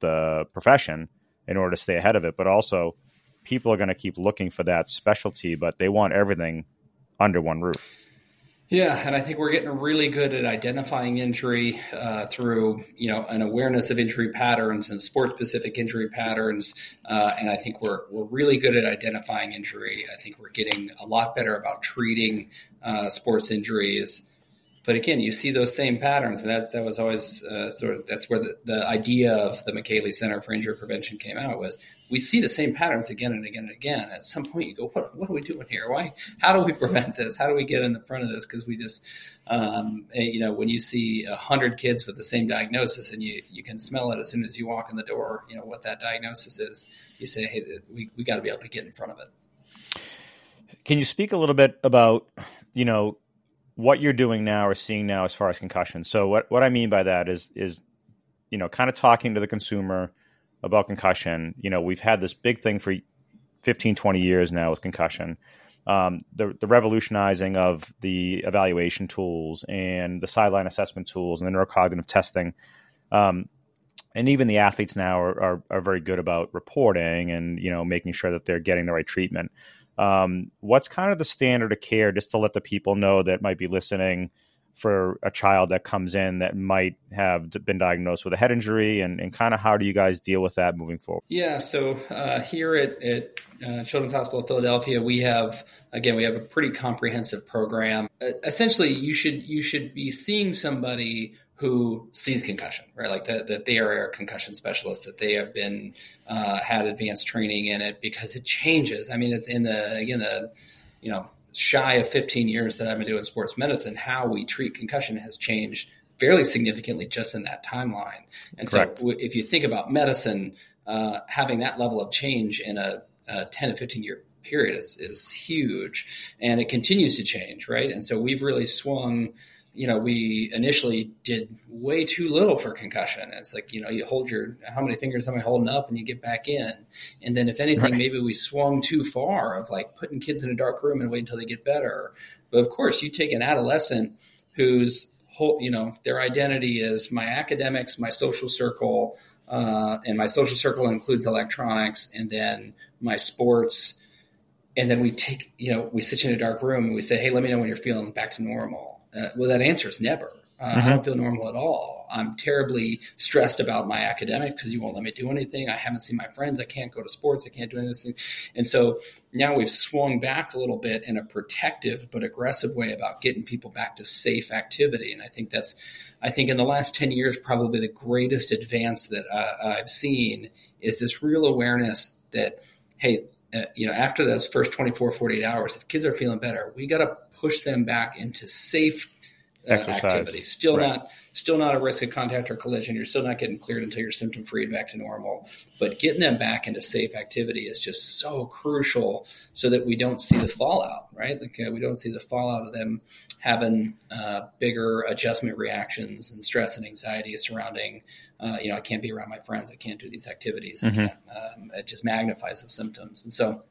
the profession in order to stay ahead of it. But also, people are going to keep looking for that specialty, but they want everything under one roof. Yeah, and I think we're getting really good at identifying injury uh, through, you know, an awareness of injury patterns and sport-specific injury patterns. Uh, and I think we're we're really good at identifying injury. I think we're getting a lot better about treating uh, sports injuries. But again, you see those same patterns, and that, that was always uh, sort of that's where the, the idea of the McKaylee Center for Injury Prevention came out. Was we see the same patterns again and again and again. At some point, you go, "What what are we doing here? Why? How do we prevent this? How do we get in the front of this?" Because we just, um, you know, when you see a hundred kids with the same diagnosis, and you you can smell it as soon as you walk in the door, you know what that diagnosis is. You say, "Hey, we we got to be able to get in front of it." Can you speak a little bit about, you know, what you're doing now or seeing now as far as concussion? So what, what I mean by that is, is, you know, kind of talking to the consumer about concussion. You know, we've had this big thing for fifteen, twenty years now with concussion. Um, the, the revolutionizing of the evaluation tools and the sideline assessment tools and the neurocognitive testing. Um, and even the athletes now are, are, are very good about reporting and, you know, making sure that they're getting the right treatment. Um, what's kind of the standard of care, just to let the people know that might be listening, for a child that comes in that might have been diagnosed with a head injury, and, and kind of how do you guys deal with that moving forward? Yeah, so uh, here at, at uh, Children's Hospital of Philadelphia, we have, again, we have a pretty comprehensive program. Uh, essentially, you should you should be seeing somebody who sees concussion, right? Like that, that they are a concussion specialist, that they have been, uh, had advanced training in it, because it changes. I mean, it's in the, again, the, you know, shy of fifteen years that I've been doing sports medicine, how we treat concussion has changed fairly significantly just in that timeline. And Correct. So if you think about medicine, uh, having that level of change in a, a ten to fifteen year period is, is huge, and it continues to change. Right. And so we've really swung. You know, we initially did way too little for concussion. It's like, you know, you hold your, how many fingers am I holding up, and you get back in. And then if anything, right. maybe we swung too far of like putting kids in a dark room and wait until they get better. But of course, you take an adolescent whose whole, you know, their identity is my academics, my social circle, uh, and my social circle includes electronics, and then my sports. And then we take, you know, we sit you in a dark room and we say, hey, let me know when you're feeling back to normal. Uh, well, that answer is never. Uh, mm-hmm. I don't feel normal at all. I'm terribly stressed about my academics because you won't let me do anything. I haven't seen my friends. I can't go to sports. I can't do any of those things. And so now we've swung back a little bit in a protective but aggressive way about getting people back to safe activity. And I think that's, I think in the last ten years, probably the greatest advance that uh, I've seen is this real awareness that, hey, uh, you know, after those first twenty-four, forty-eight hours, if kids are feeling better, we got to push them back into safe uh, activity. Still right. not, still not a risk of contact or collision. You're still not getting cleared until you're symptom free and back to normal. But getting them back into safe activity is just so crucial, so that we don't see the fallout. Right? Like uh, we don't see the fallout of them having uh, bigger adjustment reactions and stress and anxiety surrounding. Uh, you know, I can't be around my friends. I can't do these activities. Mm-hmm. I can't, um, it just magnifies the symptoms. And so.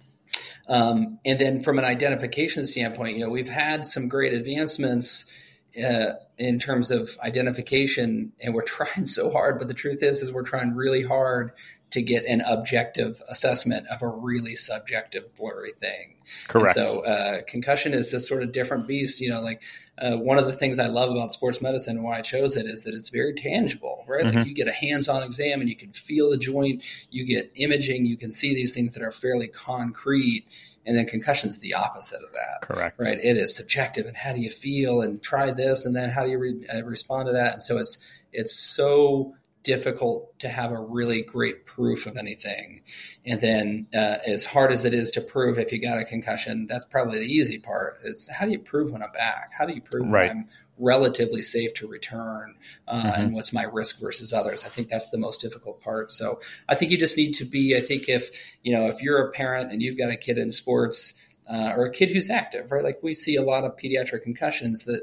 Um, and then from an identification standpoint, you know, we've had some great advancements uh, in terms of identification, and we're trying so hard. But the truth is, is we're trying really hard to get an objective assessment of a really subjective, blurry thing. Correct. And so uh, concussion is this sort of different beast. You know, like uh, one of the things I love about sports medicine and why I chose it is that it's very tangible, right? Mm-hmm. Like you get a hands-on exam and you can feel the joint, you get imaging, you can see these things that are fairly concrete. And then concussion is the opposite of that. Correct. Right. It is subjective. And how do you feel? And try this. And then how do you re- uh, respond to that? And so it's, it's so difficult to have a really great proof of anything. And then uh, as hard as it is to prove if you got a concussion, that's probably the easy part. It's how do you prove when I'm back? How do you prove right. when I'm relatively safe to return uh, mm-hmm. and what's my risk versus others? I think that's the most difficult part. So I think you just need to be, I think if, you know, if you're a parent and you've got a kid in sports uh, or a kid who's active, right? Like we see a lot of pediatric concussions that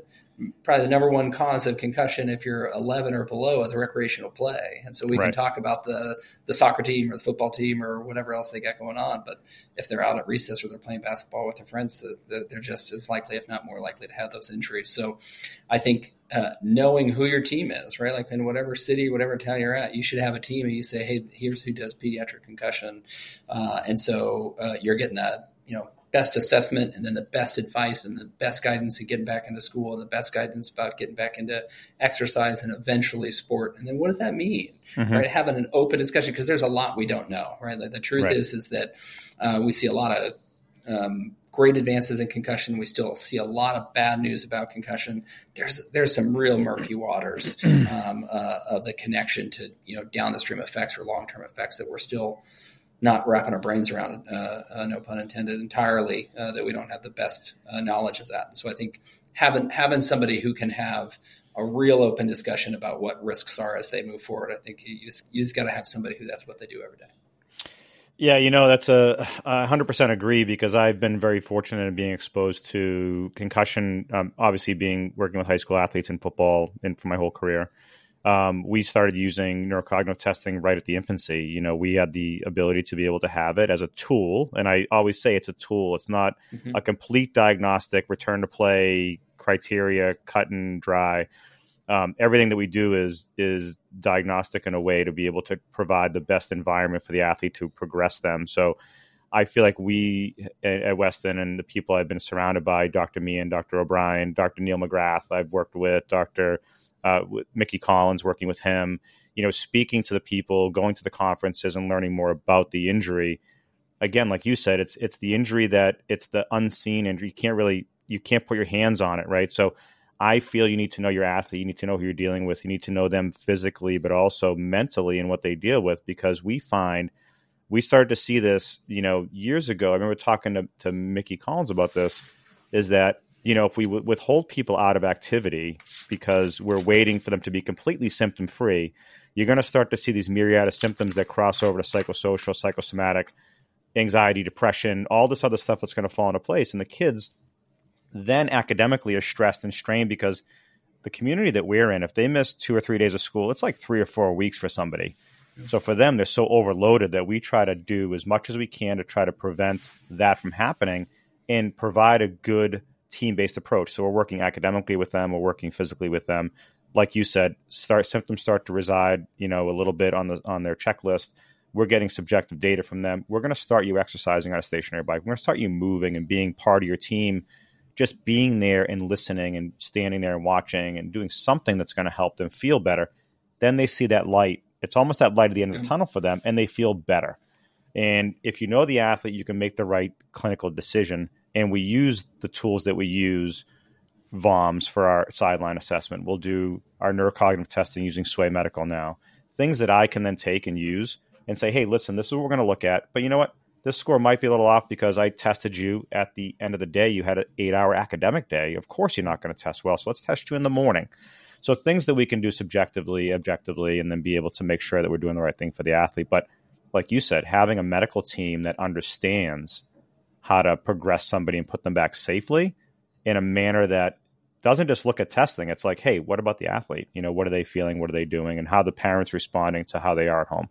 probably the number one cause of concussion if you're eleven or below is recreational play. And so we right. can talk about the, the soccer team or the football team or whatever else they got going on. But if they're out at recess or they're playing basketball with their friends, they're just as likely, if not more likely, to have those injuries. So I think uh, knowing who your team is, right? Like in whatever city, whatever town you're at, you should have a team and you say, hey, here's who does pediatric concussion. Uh, and so uh, you're getting that, you know, best assessment and then the best advice and the best guidance in getting back into school and the best guidance about getting back into exercise and eventually sport. And then what does that mean? Mm-hmm. Right? Having an open discussion, because there's a lot we don't know, right? Like the truth right. is, is that uh, we see a lot of um, great advances in concussion. We still see a lot of bad news about concussion. There's, there's some real murky waters um, uh, of the connection to, you know, down the stream effects or long-term effects that we're still not wrapping our brains around, uh, uh, no pun intended, entirely, uh, that we don't have the best uh, knowledge of that. And so I think having having somebody who can have a real open discussion about what risks are as they move forward, I think you just, you just got to have somebody who that's what they do every day. Yeah, you know, that's a I one hundred percent agree, because I've been very fortunate in being exposed to concussion, um, obviously being working with high school athletes in football and for my whole career. Um, we started using neurocognitive testing right at the infancy. You know, we had the ability to be able to have it as a tool. And I always say it's a tool. It's not mm-hmm. a complete diagnostic, return to play criteria, cut and dry. Um, everything that we do is is diagnostic in a way to be able to provide the best environment for the athlete to progress them. So I feel like we at, at Weston and the people I've been surrounded by, Doctor Meehan, Doctor O'Brien, Doctor Neil McGrath, I've worked with, Doctor Uh, with Mickey Collins, working with him, you know, speaking to the people, going to the conferences and learning more about the injury. Again, like you said, it's it's the injury that it's the unseen injury. You can't really, you can't put your hands on it, right? So I feel you need to know your athlete. You need to know who you're dealing with. You need to know them physically, but also mentally and what they deal with, because we find we started to see this, you know, years ago. I remember talking to, to Mickey Collins about this, is that, you know, if we w- withhold people out of activity because we're waiting for them to be completely symptom-free, you're going to start to see these myriad of symptoms that cross over to psychosocial, psychosomatic, anxiety, depression, all this other stuff that's going to fall into place. And the kids then academically are stressed and strained because the community that we're in, if they miss two or three days of school, it's like three or four weeks for somebody. So for them, they're so overloaded that we try to do as much as we can to try to prevent that from happening and provide a good team-based approach. So we're working academically with them, we're working physically with them. Like you said, start symptoms start to reside, you know, a little bit on the on their checklist. We're getting subjective data from them. We're going to start you exercising on a stationary bike. We're going to start you moving and being part of your team, just being there and listening and standing there and watching and doing something that's going to help them feel better. Then they see that light. It's almost that light at the end of the tunnel for them, and they feel better. And if you know the athlete, you can make the right clinical decision. And we use the tools that we use, V O Ms, for our sideline assessment. We'll do our neurocognitive testing using Sway Medical now. Things that I can then take and use and say, hey, listen, this is what we're going to look at. But you know what? This score might be a little off because I tested you at the end of the day. You had an eight-hour academic day. Of course you're not going to test well, so let's test you in the morning. So things that we can do subjectively, objectively, and then be able to make sure that we're doing the right thing for the athlete. But like you said, having a medical team that understands how to progress somebody and put them back safely in a manner that doesn't just look at testing. It's like, hey, what about the athlete? You know, what are they feeling? What are they doing? And how the parents responding to how they are at home.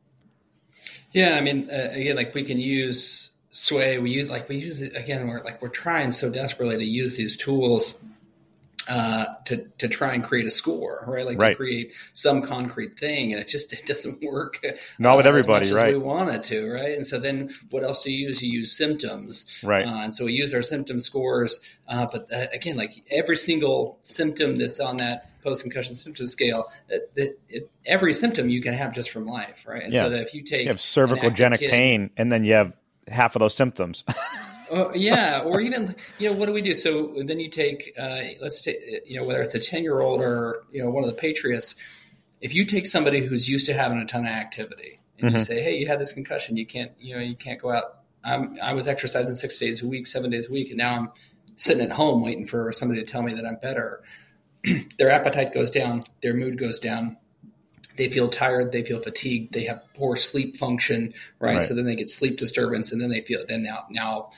Yeah. I mean, uh, again, like we can use Sway. We use like, we use it again, we're like, we're trying so desperately to use these tools uh, to, to try and create a score, right? Like right. to create some concrete thing. And it just, it doesn't work. Not uh, with everybody, as much right? As we want it to, right? And so then what else do you use? You use symptoms. Right. Uh, and so we use our symptom scores. Uh, but uh, again, like every single symptom that's on that post-concussion symptom scale, it, it, it, every symptom you can have just from life, right? And yeah. so that if you take you have cervicogenic kid, pain and then you have half of those symptoms. Uh, yeah, or even, you know, what do we do? So then you take, uh, let's take, you know, whether it's a ten-year-old or, you know, one of the Patriots, if you take somebody who's used to having a ton of activity and mm-hmm. you say, hey, you had this concussion, you can't, you know, you can't go out. I'm, I was exercising six days a week, seven days a week, and now I'm sitting at home waiting for somebody to tell me that I'm better. Their appetite goes down, their mood goes down. They feel tired. They feel fatigued. They have poor sleep function, right? right? So then they get sleep disturbance, and then they feel then now now. I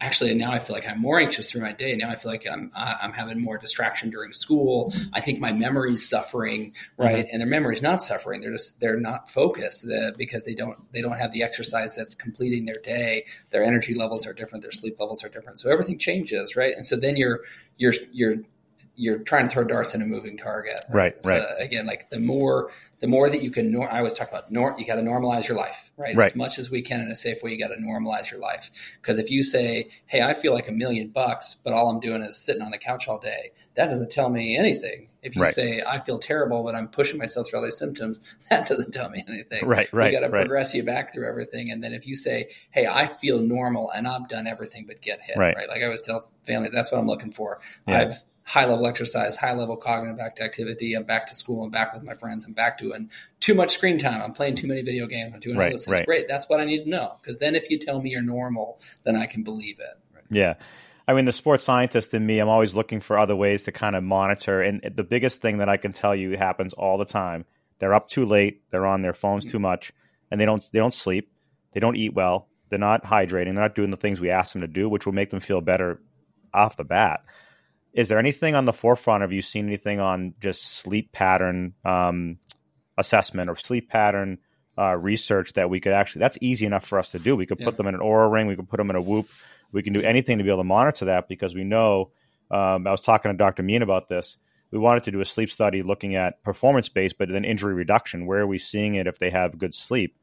actually now I feel like I'm more anxious through my day. Now I feel like I'm uh, I'm having more distraction during school. I think my memory's suffering, right? Mm-hmm. And their memory's not suffering. They're just they're not focused uh, because they don't they don't have the exercise that's completing their day. Their energy levels are different. Their sleep levels are different. So everything changes, right? And so then you're you're you're you're trying to throw darts in a moving target. Right, right. So right. Again, like the more, the more that you can, nor- I always talk about, nor- you got to normalize your life, right? right? As much as we can in a safe way, you got to normalize your life. Because if you say, hey, I feel like a million bucks, but all I'm doing is sitting on the couch all day, that doesn't tell me anything. If you right. say, I feel terrible, but I'm pushing myself through all these symptoms, that doesn't tell me anything. Right, right. We got to right. progress you back through everything. And then if you say, hey, I feel normal and I've done everything but get hit, right? right? Like I always tell families, that's what I'm looking for. Yeah. I've high level exercise, high level cognitive activity. I'm back to school. I'm back with my friends. I'm back doing too much screen time. I'm playing too many video games. I'm doing right, all those things. Right. Great. That's what I need to know. Because then if you tell me you're normal, then I can believe it. Right? Yeah. I mean, the sports scientist in me, I'm always looking for other ways to kind of monitor. And the biggest thing that I can tell you happens all the time. They're up too late. They're on their phones too much, and they don't they don't sleep. They don't eat well. They're not hydrating. They're not doing the things we ask them to do, which will make them feel better off the bat. Is there anything on the forefront? Have you seen anything on just sleep pattern um, assessment or sleep pattern uh, research that we could actually, that's easy enough for us to do. We could yeah. put them in an Oura ring. We could put them in a Whoop. We can do anything to be able to monitor that because we know, um, I was talking to Doctor Meehan about this. We wanted to do a sleep study looking at performance-based, but then injury reduction. Where are we seeing it if they have good sleep?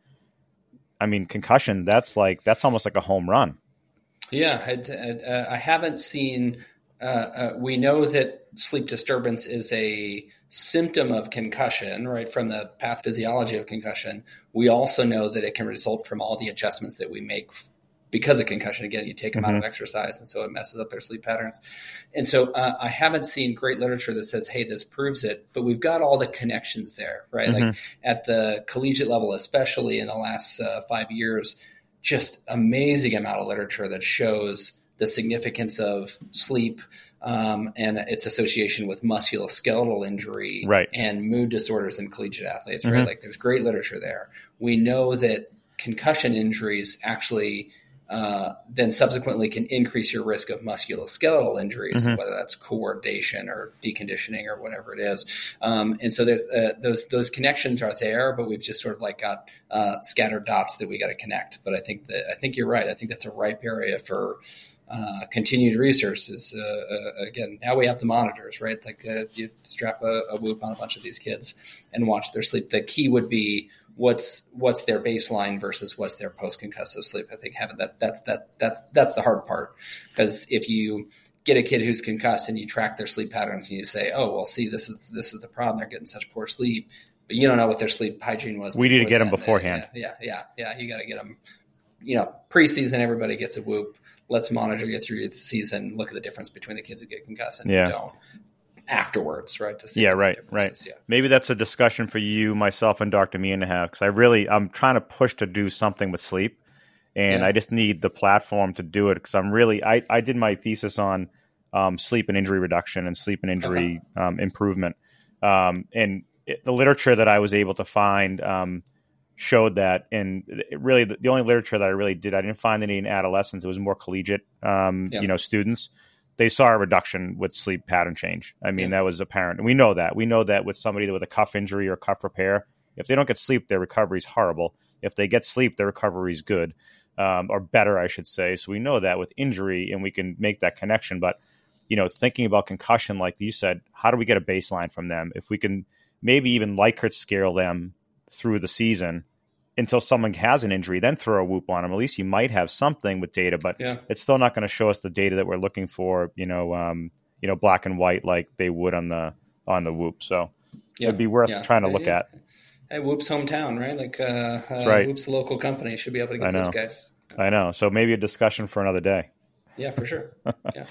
I mean, concussion, that's like, that's almost like a home run. Yeah. I, I, I haven't seen... Uh, uh, we know that sleep disturbance is a symptom of concussion, right, from the pathophysiology of concussion. We also know that it can result from all the adjustments that we make because of concussion. Again, you take them mm-hmm. out of exercise, and so it messes up their sleep patterns. And so uh, I haven't seen great literature that says, hey, this proves it, but we've got all the connections there, right? Mm-hmm. Like at the collegiate level, especially in the last uh, five years, just amazing amount of literature that shows the significance of sleep um, and its association with musculoskeletal injury right. and mood disorders in collegiate athletes, mm-hmm. right? Like there's great literature there. We know that concussion injuries actually uh, then subsequently can increase your risk of musculoskeletal injuries, mm-hmm. whether that's coordination or deconditioning or whatever it is. Um, and so there's, uh, those those connections are there, but we've just sort of like got uh, scattered dots that we got to connect. But I think that I think you're right. I think that's a ripe area for Uh, continued research. Is uh, uh, again, now we have the monitors, right? Like uh, you strap a, a Whoop on a bunch of these kids and watch their sleep. The key would be what's what's their baseline versus what's their post-concussive sleep. I think having that that's that that's that's the hard part, because if you get a kid who's concussed and you track their sleep patterns and you say, oh well, see, this is this is the problem. They're getting such poor sleep, but you don't know what their sleep hygiene was. We need to get then. them beforehand. Yeah, yeah, yeah. yeah. You got to get them. You know, preseason, everybody gets a Whoop. Let's monitor you through the season. Look at the difference between the kids who get concussed and yeah. who don't afterwards, right? To see yeah, right, right. Yeah. Maybe that's a discussion for you, myself, and Doctor Meehan to have, because I really, I'm trying to push to do something with sleep, and yeah. I just need the platform to do it, because I'm really, I, I did my thesis on um, sleep and injury reduction and sleep and injury uh-huh. um, improvement. Um, and it, the literature that I was able to find um, showed that, and it really the, the only literature that I really did, I didn't find any in adolescents. It was more collegiate, um, yeah. you know, students. They saw a reduction with sleep pattern change. I mean, yeah. that was apparent. And we know that. We know that with somebody with a cuff injury or cuff repair, if they don't get sleep, their recovery is horrible. If they get sleep, their recovery is good, um, or better, I should say. So we know that with injury, and we can make that connection. But, you know, thinking about concussion, like you said, how do we get a baseline from them? If we can maybe even Likert scale them through the season until someone has an injury, then throw a Whoop on them. At least you might have something with data, but yeah. it's still not going to show us the data that we're looking for, you know, um, you know, black and white like they would on the on the Whoop. So yeah. it'd be worth yeah. trying to look yeah. at. Hey, Whoop's hometown, right? Like uh, uh, right. Whoop's the local company. Should be able to get those guys. I know. So maybe a discussion for another day. Yeah, for sure. Yeah.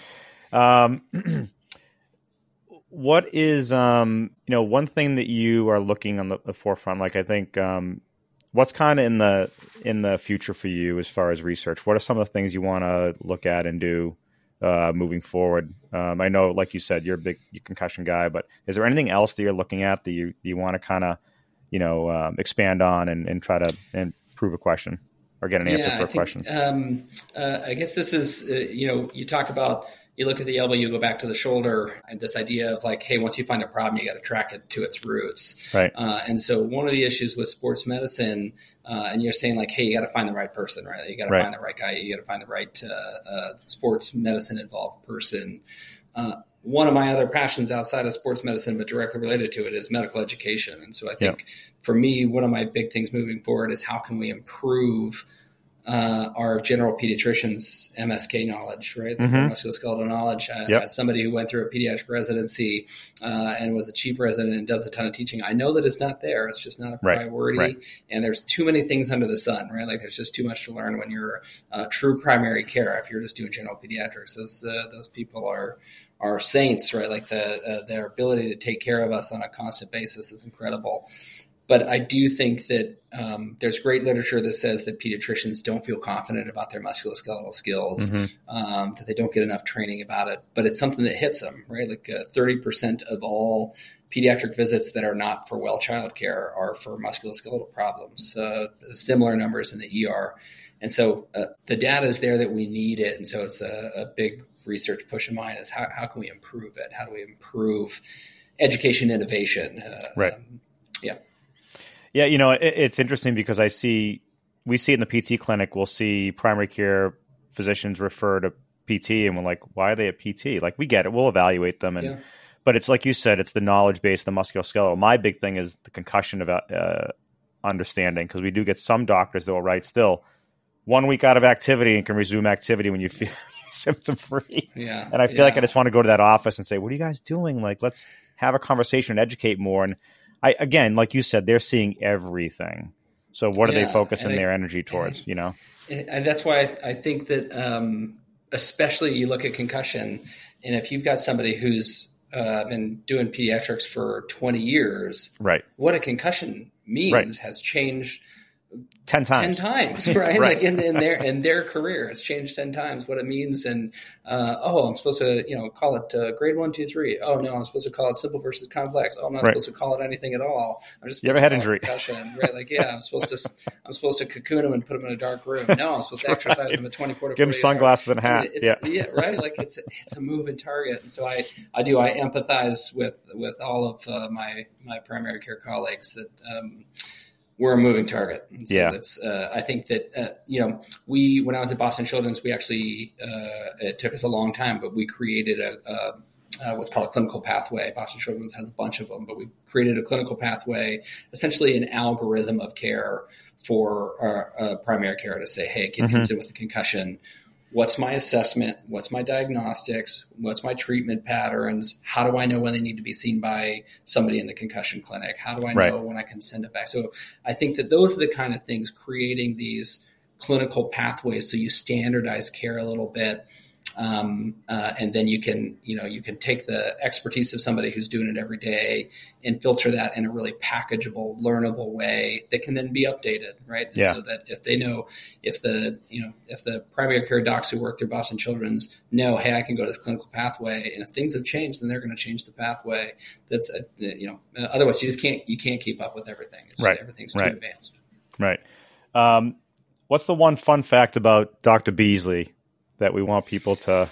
um, what is, um, you know, one thing that you are looking on the, the forefront? Like, I think, um, what's kind of in the in the future for you as far as research? What are some of the things you want to look at and do uh, moving forward? Um, I know, like you said, you're a big concussion guy, but is there anything else that you're looking at that you you want to kind of, you know, um, expand on and, and try to and prove a question? or get an answer yeah, for I a think, question. Um, uh, I guess this is, uh, you know, you talk about, you look at the elbow, you go back to the shoulder, and this idea of like, hey, once you find a problem, you got to track it to its roots. Right. Uh, and so one of the issues with sports medicine, uh, and you're saying like, hey, you got to find the right person, right? You got to Right. find the right guy. You got to find the right uh, uh, sports medicine involved person. Uh, one of my other passions outside of sports medicine, but directly related to it, is medical education. And so I think yeah. for me, one of my big things moving forward is how can we improve uh, our general pediatricians' M S K knowledge, right? Like mm-hmm. musculoskeletal knowledge. Uh, yep. As somebody who went through a pediatric residency uh, and was a chief resident and does a ton of teaching, I know that it's not there. It's just not a priority. Right. Right. And there's too many things under the sun, right? Like there's just too much to learn when you're uh, true primary care. If you're just doing general pediatrics, those uh, those people are are saints, right? Like the uh, their ability to take care of us on a constant basis is incredible. But I do think that um, there's great literature that says that pediatricians don't feel confident about their musculoskeletal skills, mm-hmm. um, that they don't get enough training about it. But it's something that hits them, right? Like uh, thirty percent of all pediatric visits that are not for well child care are for musculoskeletal problems, uh, similar numbers in the E R. And so uh, the data is there that we need it. And so it's a, a big research push of mine is how, how can we improve it? How do we improve education innovation? Uh, right. Um, yeah. Yeah, you know, it, it's interesting because I see, we see it in the P T clinic, we'll see primary care physicians refer to P T and we're like, why are they at P T? Like, we get it, we'll evaluate them. And, yeah. But it's like you said, it's the knowledge base, the musculoskeletal. My big thing is the concussion of uh, understanding, because we do get some doctors that will write still one week out of activity and can resume activity when you feel symptom free. Yeah. And I feel yeah. like I just want to go to that office and say, what are you guys doing? Like, let's have a conversation and educate more. And I, again, like you said, they're seeing everything. So what are yeah, they focusing their I, energy towards, and, you know? And that's why I, I think that um, especially you look at concussion, and if you've got somebody who's uh, been doing pediatrics for twenty years, right? What a concussion means right. has changed ten times, ten times, right? right. Like in, in their in their career, it's changed ten times what it means. And uh, oh, I'm supposed to, you know, call it uh, grade one, two, three. Oh no, I'm supposed to call it simple versus complex. Oh, I'm not right. supposed to call it anything at all. I'm just supposed you have to a head call injury, it concussion, right? Like yeah, I'm supposed to I'm supposed to cocoon them and put them in a dark room. No, I'm supposed to exercise right. them at twenty-four to give them sunglasses hours. and a hat. I mean, it's, yeah, yeah, right. Like it's it's a moving target, and so I I do I empathize with with all of uh, my my primary care colleagues that. Um, We're a moving target. And so yeah. that's, uh, I think that, uh, you know, we, when I was at Boston Children's, we actually, uh, it took us a long time, but we created a, a uh, what's called a clinical pathway. Boston Children's has a bunch of them, but we created a clinical pathway, essentially an algorithm of care for our uh, primary care to say, hey, a kid mm-hmm. comes in with a concussion. What's my assessment? What's my diagnostics? What's my treatment patterns? How do I know when they need to be seen by somebody in the concussion clinic? How do I know right. when I can send it back? So I think that those are the kind of things, creating these clinical pathways so you standardize care a little bit. Um, uh, and then you can, you know, you can take the expertise of somebody who's doing it every day and filter that in a really packageable, learnable way that can then be updated, right? And yeah. so that if they know, if the, you know, if the primary care docs who work through Boston Children's know, hey, I can go to this clinical pathway, and if things have changed, then they're going to change the pathway. That's, a, you know, otherwise you just can't, you can't keep up with everything. It's right. Just, everything's too right. advanced. Right. Um, what's the one fun fact about Doctor Beasley that we want people to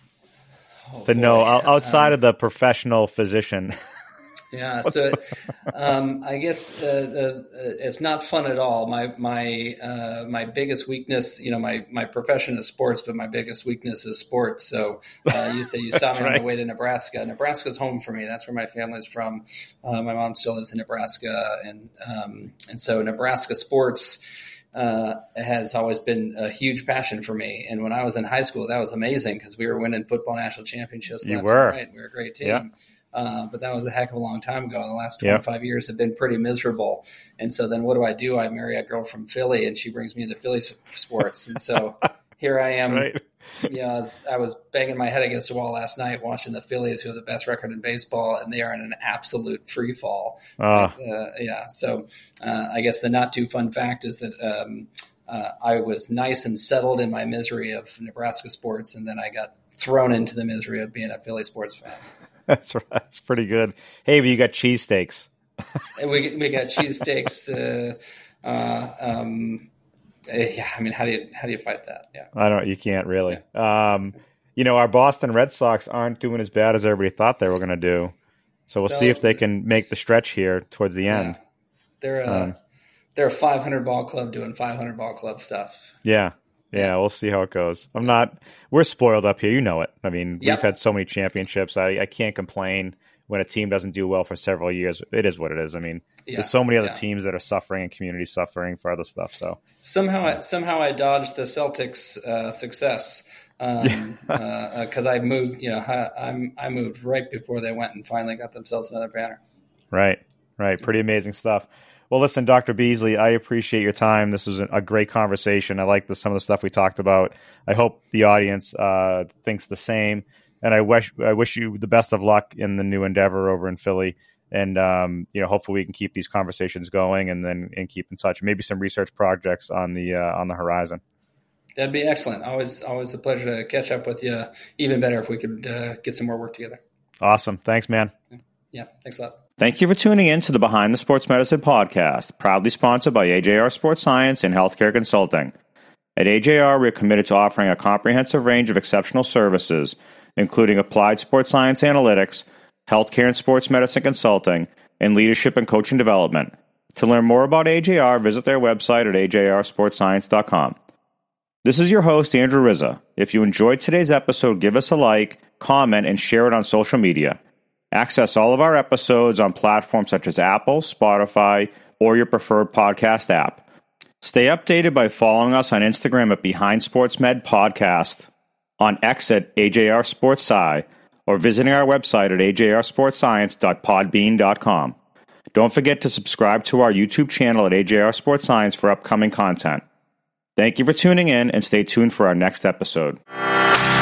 oh, to boy. know outside um, of the professional physician? Yeah, so um, I guess uh, uh, it's not fun at all. My my uh, my biggest weakness, you know, my, my profession is sports, but my biggest weakness is sports. So uh, you say you saw me right. on the way to Nebraska. Nebraska's home for me. That's where my family's from. Uh, my mom still lives in Nebraska, and um, and so Nebraska sports uh, has always been a huge passion for me. And when I was in high school, that was amazing because we were winning football national championships. You left were. And right. We were a great team. Yeah. Uh, but that was a heck of a long time ago. The last twenty-five yep. years have been pretty miserable. And so then what do I do? I marry a girl from Philly, and she brings me into Philly sports. And so here I am. Right. Yeah, I was, I was banging my head against the wall last night watching the Phillies, who have the best record in baseball, and they are in an absolute free fall. Uh. Uh, yeah. So uh, I guess the not too fun fact is that um, uh, I was nice and settled in my misery of Nebraska sports, and then I got thrown into the misery of being a Philly sports fan. That's right. That's pretty good. Hey, but you got cheesesteaks. we we got cheesesteaks. Uh, uh, um, yeah, I mean, how do you how do you fight that? Yeah, I don't. You can't really. Yeah. Um, you know, our Boston Red Sox aren't doing as bad as everybody thought they were going to do. So we'll no, see if they can make the stretch here towards the end. Yeah. They're a, um, they're a five hundred ball club doing five hundred ball club stuff. Yeah. Yeah, we'll see how it goes. I'm not – we're spoiled up here. You know it. I mean, yep. we've had so many championships. I, I can't complain when a team doesn't do well for several years. It is what it is. I mean, yeah. there's so many other yeah. teams that are suffering and community suffering for other stuff. So Somehow I, somehow I dodged the Celtics' uh, success because um, uh, I moved – you know, I, I'm, I moved right before they went and finally got themselves another banner. Right, right. Pretty amazing stuff. Well, listen, Doctor Beasley, I appreciate your time. This was a great conversation. I like the, some of the stuff we talked about. I hope the audience uh, thinks the same. And I wish I wish you the best of luck in the new endeavor over in Philly. And, um, you know, hopefully we can keep these conversations going and then and keep in touch. Maybe some research projects on the uh, on the horizon. That'd be excellent. Always, always a pleasure to catch up with you. Even better if we could uh, get some more work together. Awesome. Thanks, man. Yeah, thanks a lot. Thank you for tuning in to the Behind the Sports Medicine podcast, proudly sponsored by A J R Sports Science and Healthcare Consulting. At A J R, we are committed to offering a comprehensive range of exceptional services, including applied sports science analytics, healthcare and sports medicine consulting, and leadership and coaching development. To learn more about A J R, visit their website at A J R sports science dot com. This is your host, Andrew Rizza. If you enjoyed today's episode, give us a like, comment, and share it on social media. Access all of our episodes on platforms such as Apple, Spotify, or your preferred podcast app. Stay updated by following us on Instagram at Behind Sports Med Podcast, on X at A J R Sports Sci, or visiting our website at A J R sports science dot podbean dot com. Don't forget to subscribe to our YouTube channel at A J R Sports Science for upcoming content. Thank you for tuning in, and stay tuned for our next episode.